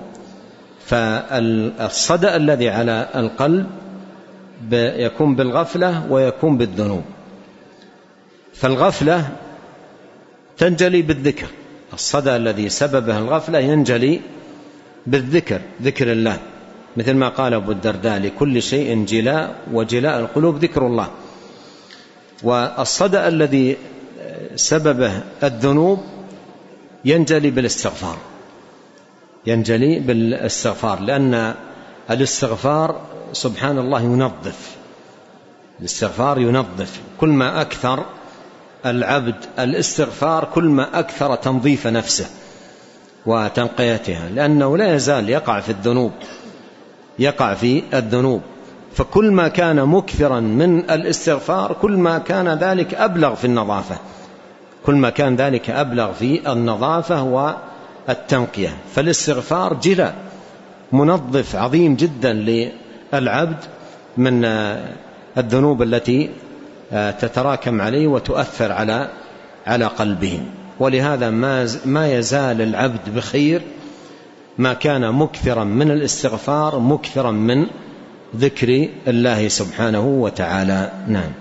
فالصدأ الذي على القلب يكون بالغفلة ويكون بالذنوب. فالغفلة تنجلي بالذكر، الصدأ الذي سببه الغفلة ينجلي بالذكر، ذكر الله، مثل ما قال أبو الدرداء: لكل شيء جلاء، وجلاء القلوب ذكر الله. والصدأ الذي سببه الذنوب ينجلي بالاستغفار، ينجلي بالاستغفار، لأن الاستغفار سبحان الله ينظف، الاستغفار ينظف. كل ما أكثر العبد الاستغفار كل ما أكثر تنظيف نفسه وتنقيتها، لأنه لا يزال يقع في الذنوب يقع في الذنوب فكل ما كان مكثرا من الاستغفار كل ما كان ذلك أبلغ في النظافة كل ما كان ذلك أبلغ في النظافة والتنقية. فالاستغفار جلاء منظف عظيم جدا للعبد من الذنوب التي تتراكم عليه وتؤثر على على قلبه. ولهذا ما يزال العبد بخير ما كان مكثرا من الاستغفار مكثرا من ذكر الله سبحانه وتعالى. نعم.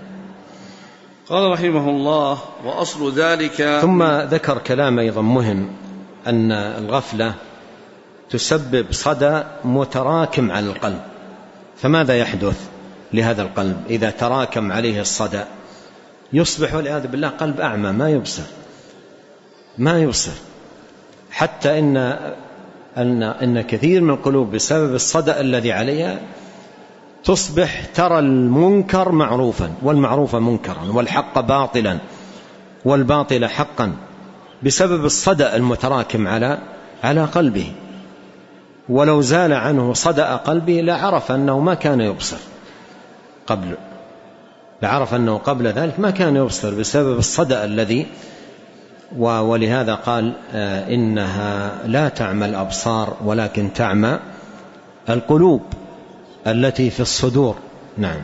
قال رحمه الله: وأصل ذلك. ثم ذكر كلام أيضا مهم، أن الغفلة تسبب صدى متراكم على القلب. فماذا يحدث لهذا القلب إذا تراكم عليه الصدى؟ يصبح والعياذ بالله قلب أعمى، ما يبصر ما يبصر حتى إن أن إن كثير من القلوب بسبب الصدى الذي عليها تصبح ترى المنكر معروفا والمعروف منكرا والحق باطلا والباطل حقا بسبب الصدى المتراكم على على قلبه. ولو زال عنه صدى قلبه لعرف أنه ما كان يبصر قبل لعرف أنه قبل ذلك ما كان يبصر بسبب الصدى الذي. ولهذا قال: إنها لا تعمى الأبصار ولكن تعمى القلوب التي في الصدور. نعم.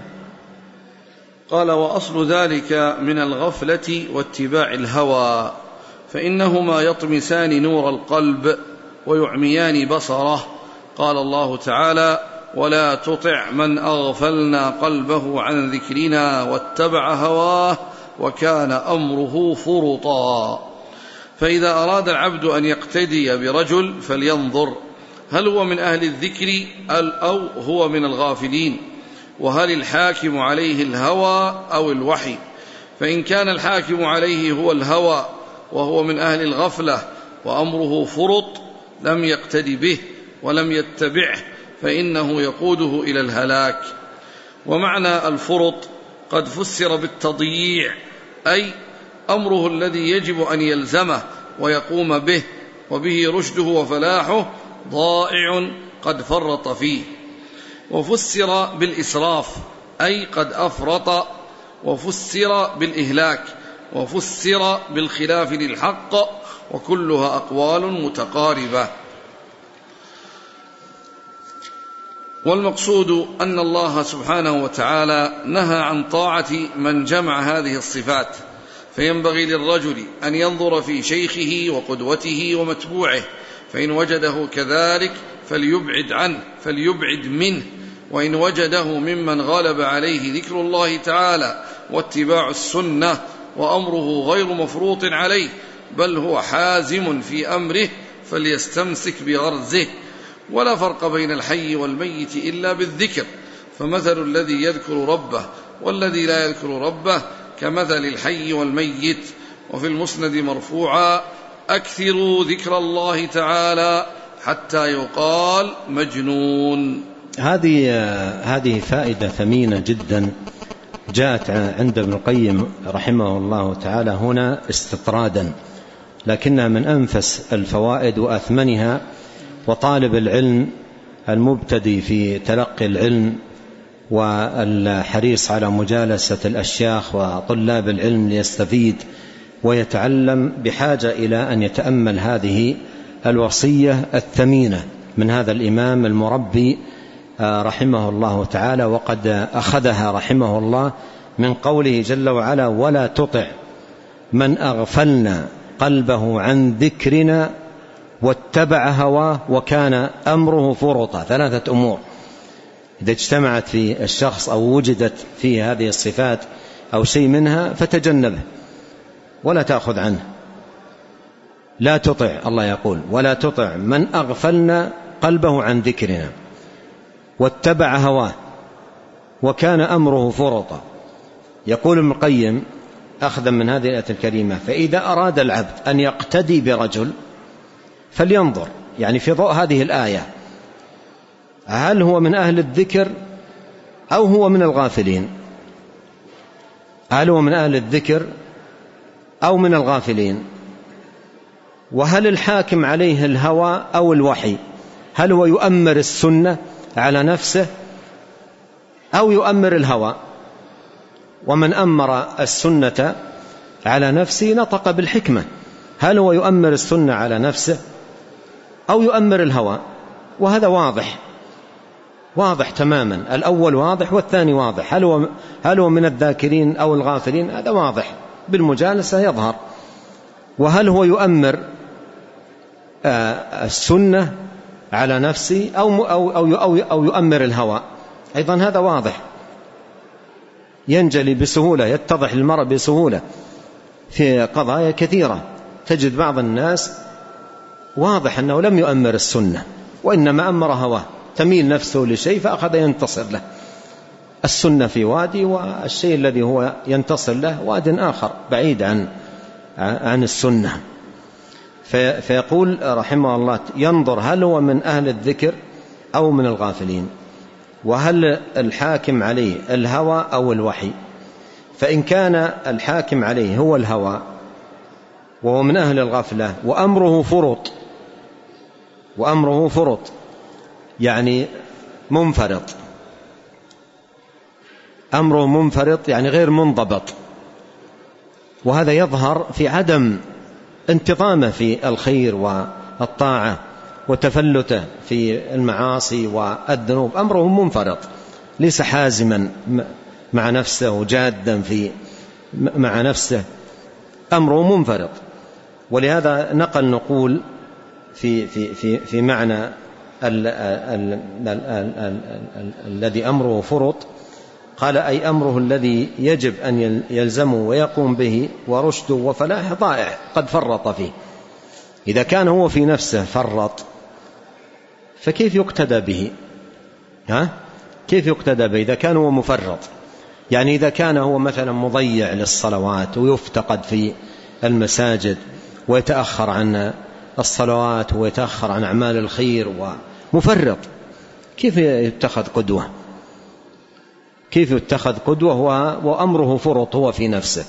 قال: وأصل ذلك من الغفلة واتباع الهوى، فإنهما يطمسان نور القلب ويعميان بصره. قال الله تعالى: ولا تطع من أغفلنا قلبه عن ذكرنا واتبع هواه وكان أمره فرطا. فإذا أراد العبد أن يقتدي برجل فلينظر هل هو من أهل الذكر أو هو من الغافلين، وهل الحاكم عليه الهوى أو الوحي. فإن كان الحاكم عليه هو الهوى وهو من أهل الغفلة وأمره فرط لم يقتدي به ولم يتبعه، فإنه يقوده إلى الهلاك. ومعنى الفرط قد فسر بالتضييع، أي أمره الذي يجب أن يلزمه ويقوم به وبه رشده وفلاحه ضائع قد فرط فيه. وفسر بالإسراف أي قد أفرط، وفسر بالإهلاك وفسر بالخلاف للحق، وكلها أقوال متقاربة. والمقصود أن الله سبحانه وتعالى نهى عن طاعة من جمع هذه الصفات، فينبغي للرجل أن ينظر في شيخه وقدوته ومتبوعه، فإن وجده كذلك فليبعد عنه فليبعد منه، وإن وجده ممن غلب عليه ذكر الله تعالى واتباع السنة وأمره غير مفروط عليه بل هو حازم في أمره فليستمسك بغرزه. ولا فرق بين الحي والميت إلا بالذكر، فمثل الذي يذكر ربه والذي لا يذكر ربه كمثل الحي والميت. وفي المسند مرفوعا: أكثروا ذكر الله تعالى حتى يقال مجنون. هذه هذه فائدة ثمينة جدا جاءت عند ابن القيم رحمه الله تعالى هنا استطرادا، لكنها من أنفس الفوائد وأثمنها. وطالب العلم المبتدئ في تلقي العلم والحريص على مجالسة الأشياخ وطلاب العلم ليستفيد ويتعلم بحاجة إلى أن يتأمل هذه الوصية الثمينة من هذا الإمام المربي رحمه الله تعالى، وقد أخذها رحمه الله من قوله جل وعلا: ولا تطع من أغفلنا قلبه عن ذكرنا واتبع هواه وكان أمره فرطا. ثلاثة أمور إذا اجتمعت في الشخص أو وجدت فيه هذه الصفات أو شيء منها فتجنبه ولا تأخذ عنه. لا تطع، الله يقول: ولا تطع من أغفلنا قلبه عن ذكرنا واتبع هواه وكان أمره فرطا. يقول ابن القيم أخذا من هذه الآية الكريمة: فإذا أراد العبد أن يقتدي برجل فلينظر، يعني في ضوء هذه الآية، هل هو من أهل الذكر أو هو من الغافلين؟ هل هو من أهل الذكر أو من الغافلين؟ وهل الحاكم عليه الهوى أو الوحي؟ هل هو يؤمر السنة على نفسه أو يؤمر الهوى؟ ومن أمر السنة على نفسه نطق بالحكمة. هل هو يؤمر السنة على نفسه أو يؤمر الهوى؟ وهذا واضح واضح تماما، الأول واضح والثاني واضح. هل هو, هل هو من الذاكرين أو الغافلين؟ هذا واضح بالمجالسة يظهر. وهل هو يؤمر السنة على نفسه أو, أو, أو, أو, أو يؤمر الهوى؟ أيضا هذا واضح ينجلي بسهولة، يتضح المرء بسهولة في قضايا كثيرة. تجد بعض الناس واضح أنه لم يؤمر السنة وإنما أمر هواه، تميل نفسه لشيء فأخذ ينتصر له. السنة في وادي والشيء الذي هو ينتصر له واد آخر بعيد عن عن السنة. فيقول رحمه الله: ينظر هل هو من أهل الذكر أو من الغافلين، وهل الحاكم عليه الهوى أو الوحي. فإن كان الحاكم عليه هو الهوى وهو من أهل الغفلة وأمره فرط، وأمره فرط يعني منفرط، أمره منفرط يعني غير منضبط، وهذا يظهر في عدم انتظامه في الخير والطاعة وتفلته في المعاصي والذنوب. أمره منفرط، ليس حازما مع نفسه وجادا في مع نفسه، أمره منفرط. ولهذا نقل نقول في في في في معنى الذي أمره فرط، قال: أي أمره الذي يجب أن يلزمه ويقوم به ورشده وفلاح ضائع قد فرط فيه. إذا كان هو في نفسه فرط فكيف يقتدى به؟ ها؟ كيف يقتدى به إذا كان هو مفرط؟ يعني إذا كان هو مثلا مضيع للصلوات ويفتقد في المساجد ويتأخر عن الصلوات ويتأخر عن أعمال الخير ومفرط، كيف يتخذ قدوة؟ كيف يتخذ قدوة وأمره فرط هو في نفسه؟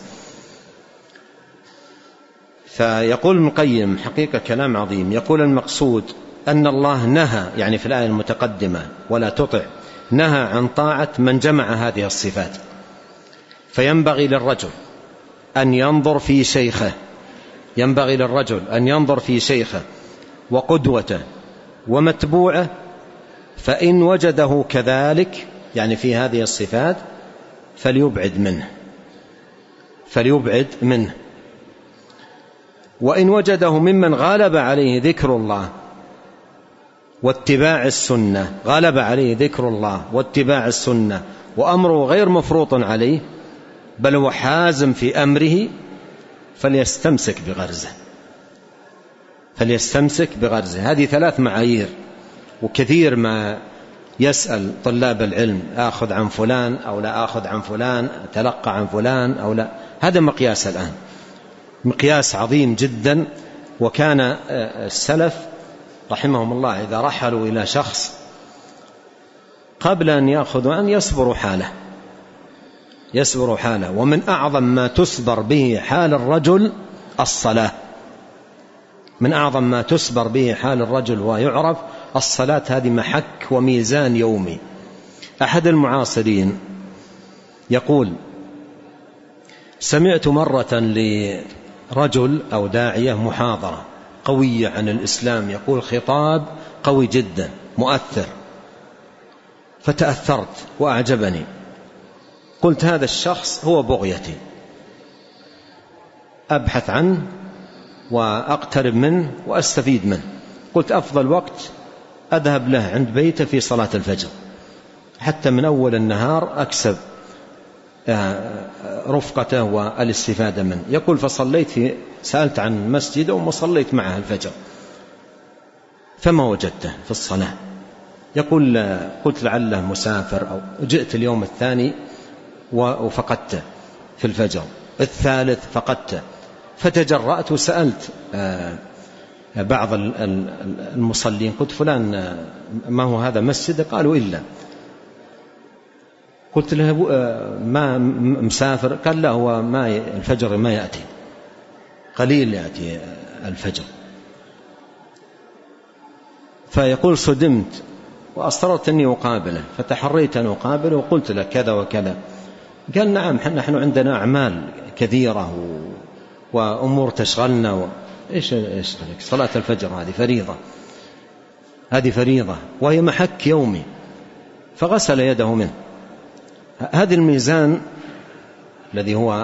فيقول ابن القيم حقيقة كلام عظيم، يقول: المقصود أن الله نهى، يعني في الآية المتقدمة ولا تطع، نهى عن طاعة من جمع هذه الصفات. فينبغي للرجل أن ينظر في شيخه، ينبغي للرجل أن ينظر في شيخه وقدوته ومتبوعه، فإن وجده كذلك يعني في هذه الصفات فليبعد منه فليبعد منه وإن وجده ممن غلب عليه ذكر الله واتباع السنة غلب عليه ذكر الله واتباع السنة وأمره غير مفروط عليه بل هو حازم في أمره فليستمسك بغرزه فليستمسك بغرزه هذه ثلاث معايير. وكثير ما يسأل طلاب العلم آخذ عن فلان أو لا آخذ عن فلان، أتلقى عن فلان أو لا. هذا مقياس الآن، مقياس عظيم جدا. وكان السلف رحمهم الله إذا رحلوا إلى شخص قبل أن يأخذوا أن يصبروا حاله يصبروا حاله ومن أعظم ما تصبر به حال الرجل الصلاة، من أعظم ما تصبر به حال الرجل ويعرف الصلاة. هذه محك وميزان يومي. أحد المعاصرين يقول: سمعت مرة لرجل أو داعية محاضرة قوية عن الإسلام، يقول خطاب قوي جدا مؤثر، فتأثرت وأعجبني. قلت هذا الشخص هو بغيتي، أبحث عنه وأقترب منه وأستفيد منه. قلت أفضل وقت أذهب له عند بيته في صلاة الفجر، حتى من أول النهار أكسب رفقته والاستفادة منه. يقول فصليت في سألت عن مسجد وصليت معه الفجر فما وجدته في الصلاة. يقول قلت لعله مسافر، أو جئت اليوم الثاني وفقدته في الفجر، الثالث فقدته، فتجرأت وسألت بعض المصلين قلت فلان ما هو هذا مسجد؟ قالوا إلا. قلت له ما مسافر؟ قال لا، هو ما الفجر ما يأتي، قليل يأتي الفجر. فيقول صدمت وأصررت أني أقابله، فتحريت أن أقابله وقلت له كذا وكذا. قال نعم، نحن عندنا أعمال كثيرة وأمور تشغلنا و... إيش إيش صلاة الفجر هذه فريضة، هذه فريضة وهي محك يومي. فغسل يده منه. هذا الميزان الذي هو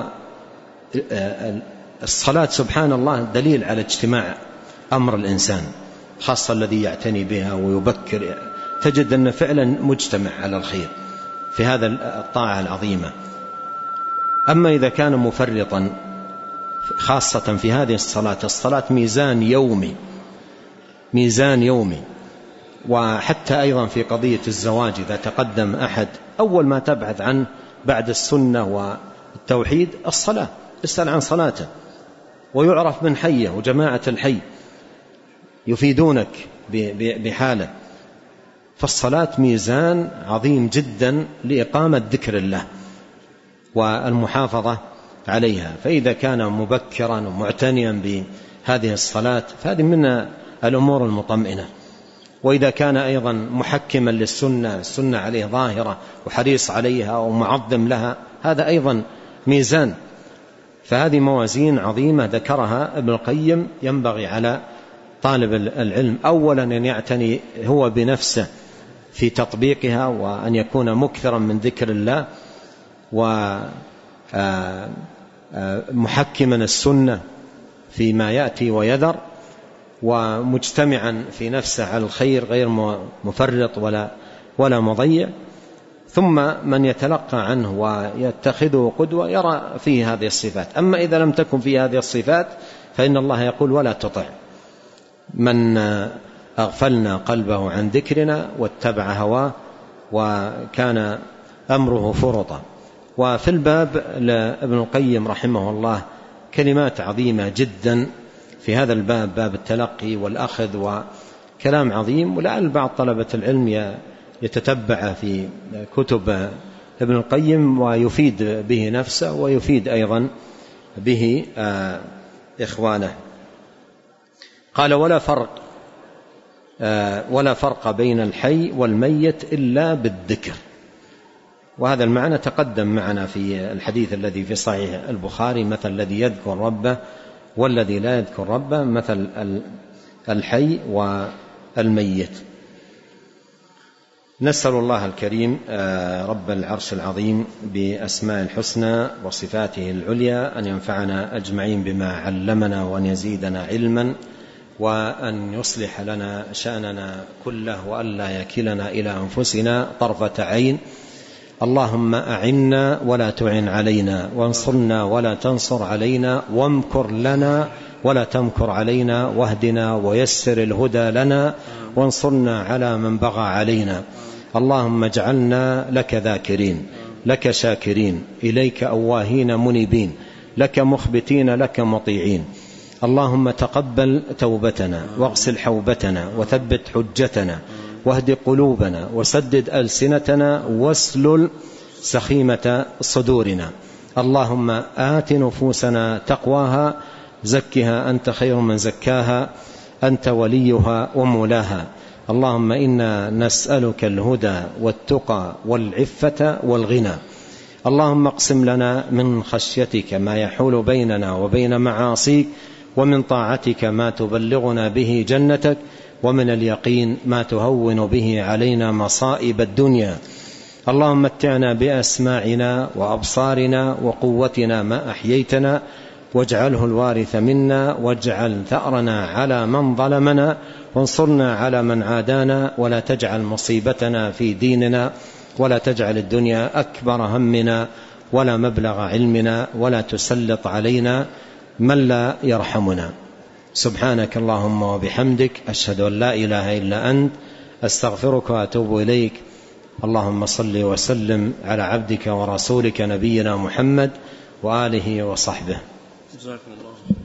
الصلاة سبحان الله دليل على اجتماع أمر الإنسان، خاصة الذي يعتني بها ويبكر، تجد أنه فعلا مجتمع على الخير في هذا الطاعة العظيمة. أما إذا كان مفرطا خاصة في هذه الصلاة، الصلاة ميزان يومي ميزان يومي. وحتى أيضا في قضية الزواج إذا تقدم أحد، أول ما تبحث عنه بعد السنة والتوحيد الصلاة، اسأل عن صلاته، ويعرف من حيه وجماعة الحي يفيدونك بحاله. فالصلاة ميزان عظيم جدا لإقامة ذكر الله والمحافظة عليها. فإذا كان مبكرا ومعتنيا بهذه الصلاة فهذه من الأمور المطمئنة. وإذا كان أيضا محكما للسنة، السنة عليه ظاهرة وحريص عليها ومعظم لها، هذا أيضا ميزان. فهذه موازين عظيمة ذكرها ابن القيم، ينبغي على طالب العلم أولا أن يعتني هو بنفسه في تطبيقها، وأن يكون مكثرا من ذكر الله ومحكما السنة فيما يأتي ويذر، ومجتمعا في نفسه على الخير غير مفرط ولا ولا مضيع. ثم من يتلقى عنه ويتخذه قدوة يرى فيه هذه الصفات. أما إذا لم تكن فيه هذه الصفات فإن الله يقول ولا تطع من أغفلنا قلبه عن ذكرنا واتبع هواه وكان أمره فرطا. وفي الباب لابن القيم رحمه الله كلمات عظيمة جدا في هذا الباب، باب التلقي والأخذ، وكلام عظيم. ولعل بعض طلبة العلم يتتبع في كتب ابن القيم ويفيد به نفسه ويفيد أيضا به إخوانه. قال ولا فرق ولا فرق بين الحي والميت إلا بالذكر. وهذا المعنى تقدم معنا في الحديث الذي في صحيح البخاري: مثل الذي يذكر ربه والذي لا يذكر ربه مثل الحي والميت. نسأل الله الكريم رب العرش العظيم بأسماء الحسنى وصفاته العليا أن ينفعنا أجمعين بما علمنا وأن يزيدنا علما وأن يصلح لنا شأننا كله وأن لا يكلنا إلى أنفسنا طرفة عين. اللهم أعنا ولا تعن علينا، وانصرنا ولا تنصر علينا، وامكر لنا ولا تمكر علينا، واهدنا ويسر الهدى لنا، وانصرنا على من بغى علينا. اللهم اجعلنا لك ذاكرين، لك شاكرين، إليك أواهين منيبين، لك مخبتين، لك مطيعين. اللهم تقبل توبتنا واغسل حوبتنا وثبت حجتنا واهد قلوبنا وسدد ألسنتنا واسلل سخيمة صدورنا. اللهم آت نفوسنا تقواها، زكها أنت خير من زكاها، أنت وليها ومولاها. اللهم إنا نسألك الهدى والتقى والعفة والغنى. اللهم اقسم لنا من خشيتك ما يحول بيننا وبين معاصيك، ومن طاعتك ما تبلغنا به جنتك، ومن اليقين ما تهون به علينا مصائب الدنيا. اللهم متعنا بأسماعنا وأبصارنا وقوتنا ما أحييتنا، واجعله الوارث منا، واجعل ثأرنا على من ظلمنا، وانصرنا على من عادانا، ولا تجعل مصيبتنا في ديننا، ولا تجعل الدنيا أكبر همنا ولا مبلغ علمنا، ولا تسلط علينا من لا يرحمنا. سبحانك اللهم وبحمدك، أشهد أن لا إله إلا أنت، أستغفرك وأتوب إليك. اللهم صل وسلم على عبدك ورسولك نبينا محمد وآله وصحبه. جزاكم الله.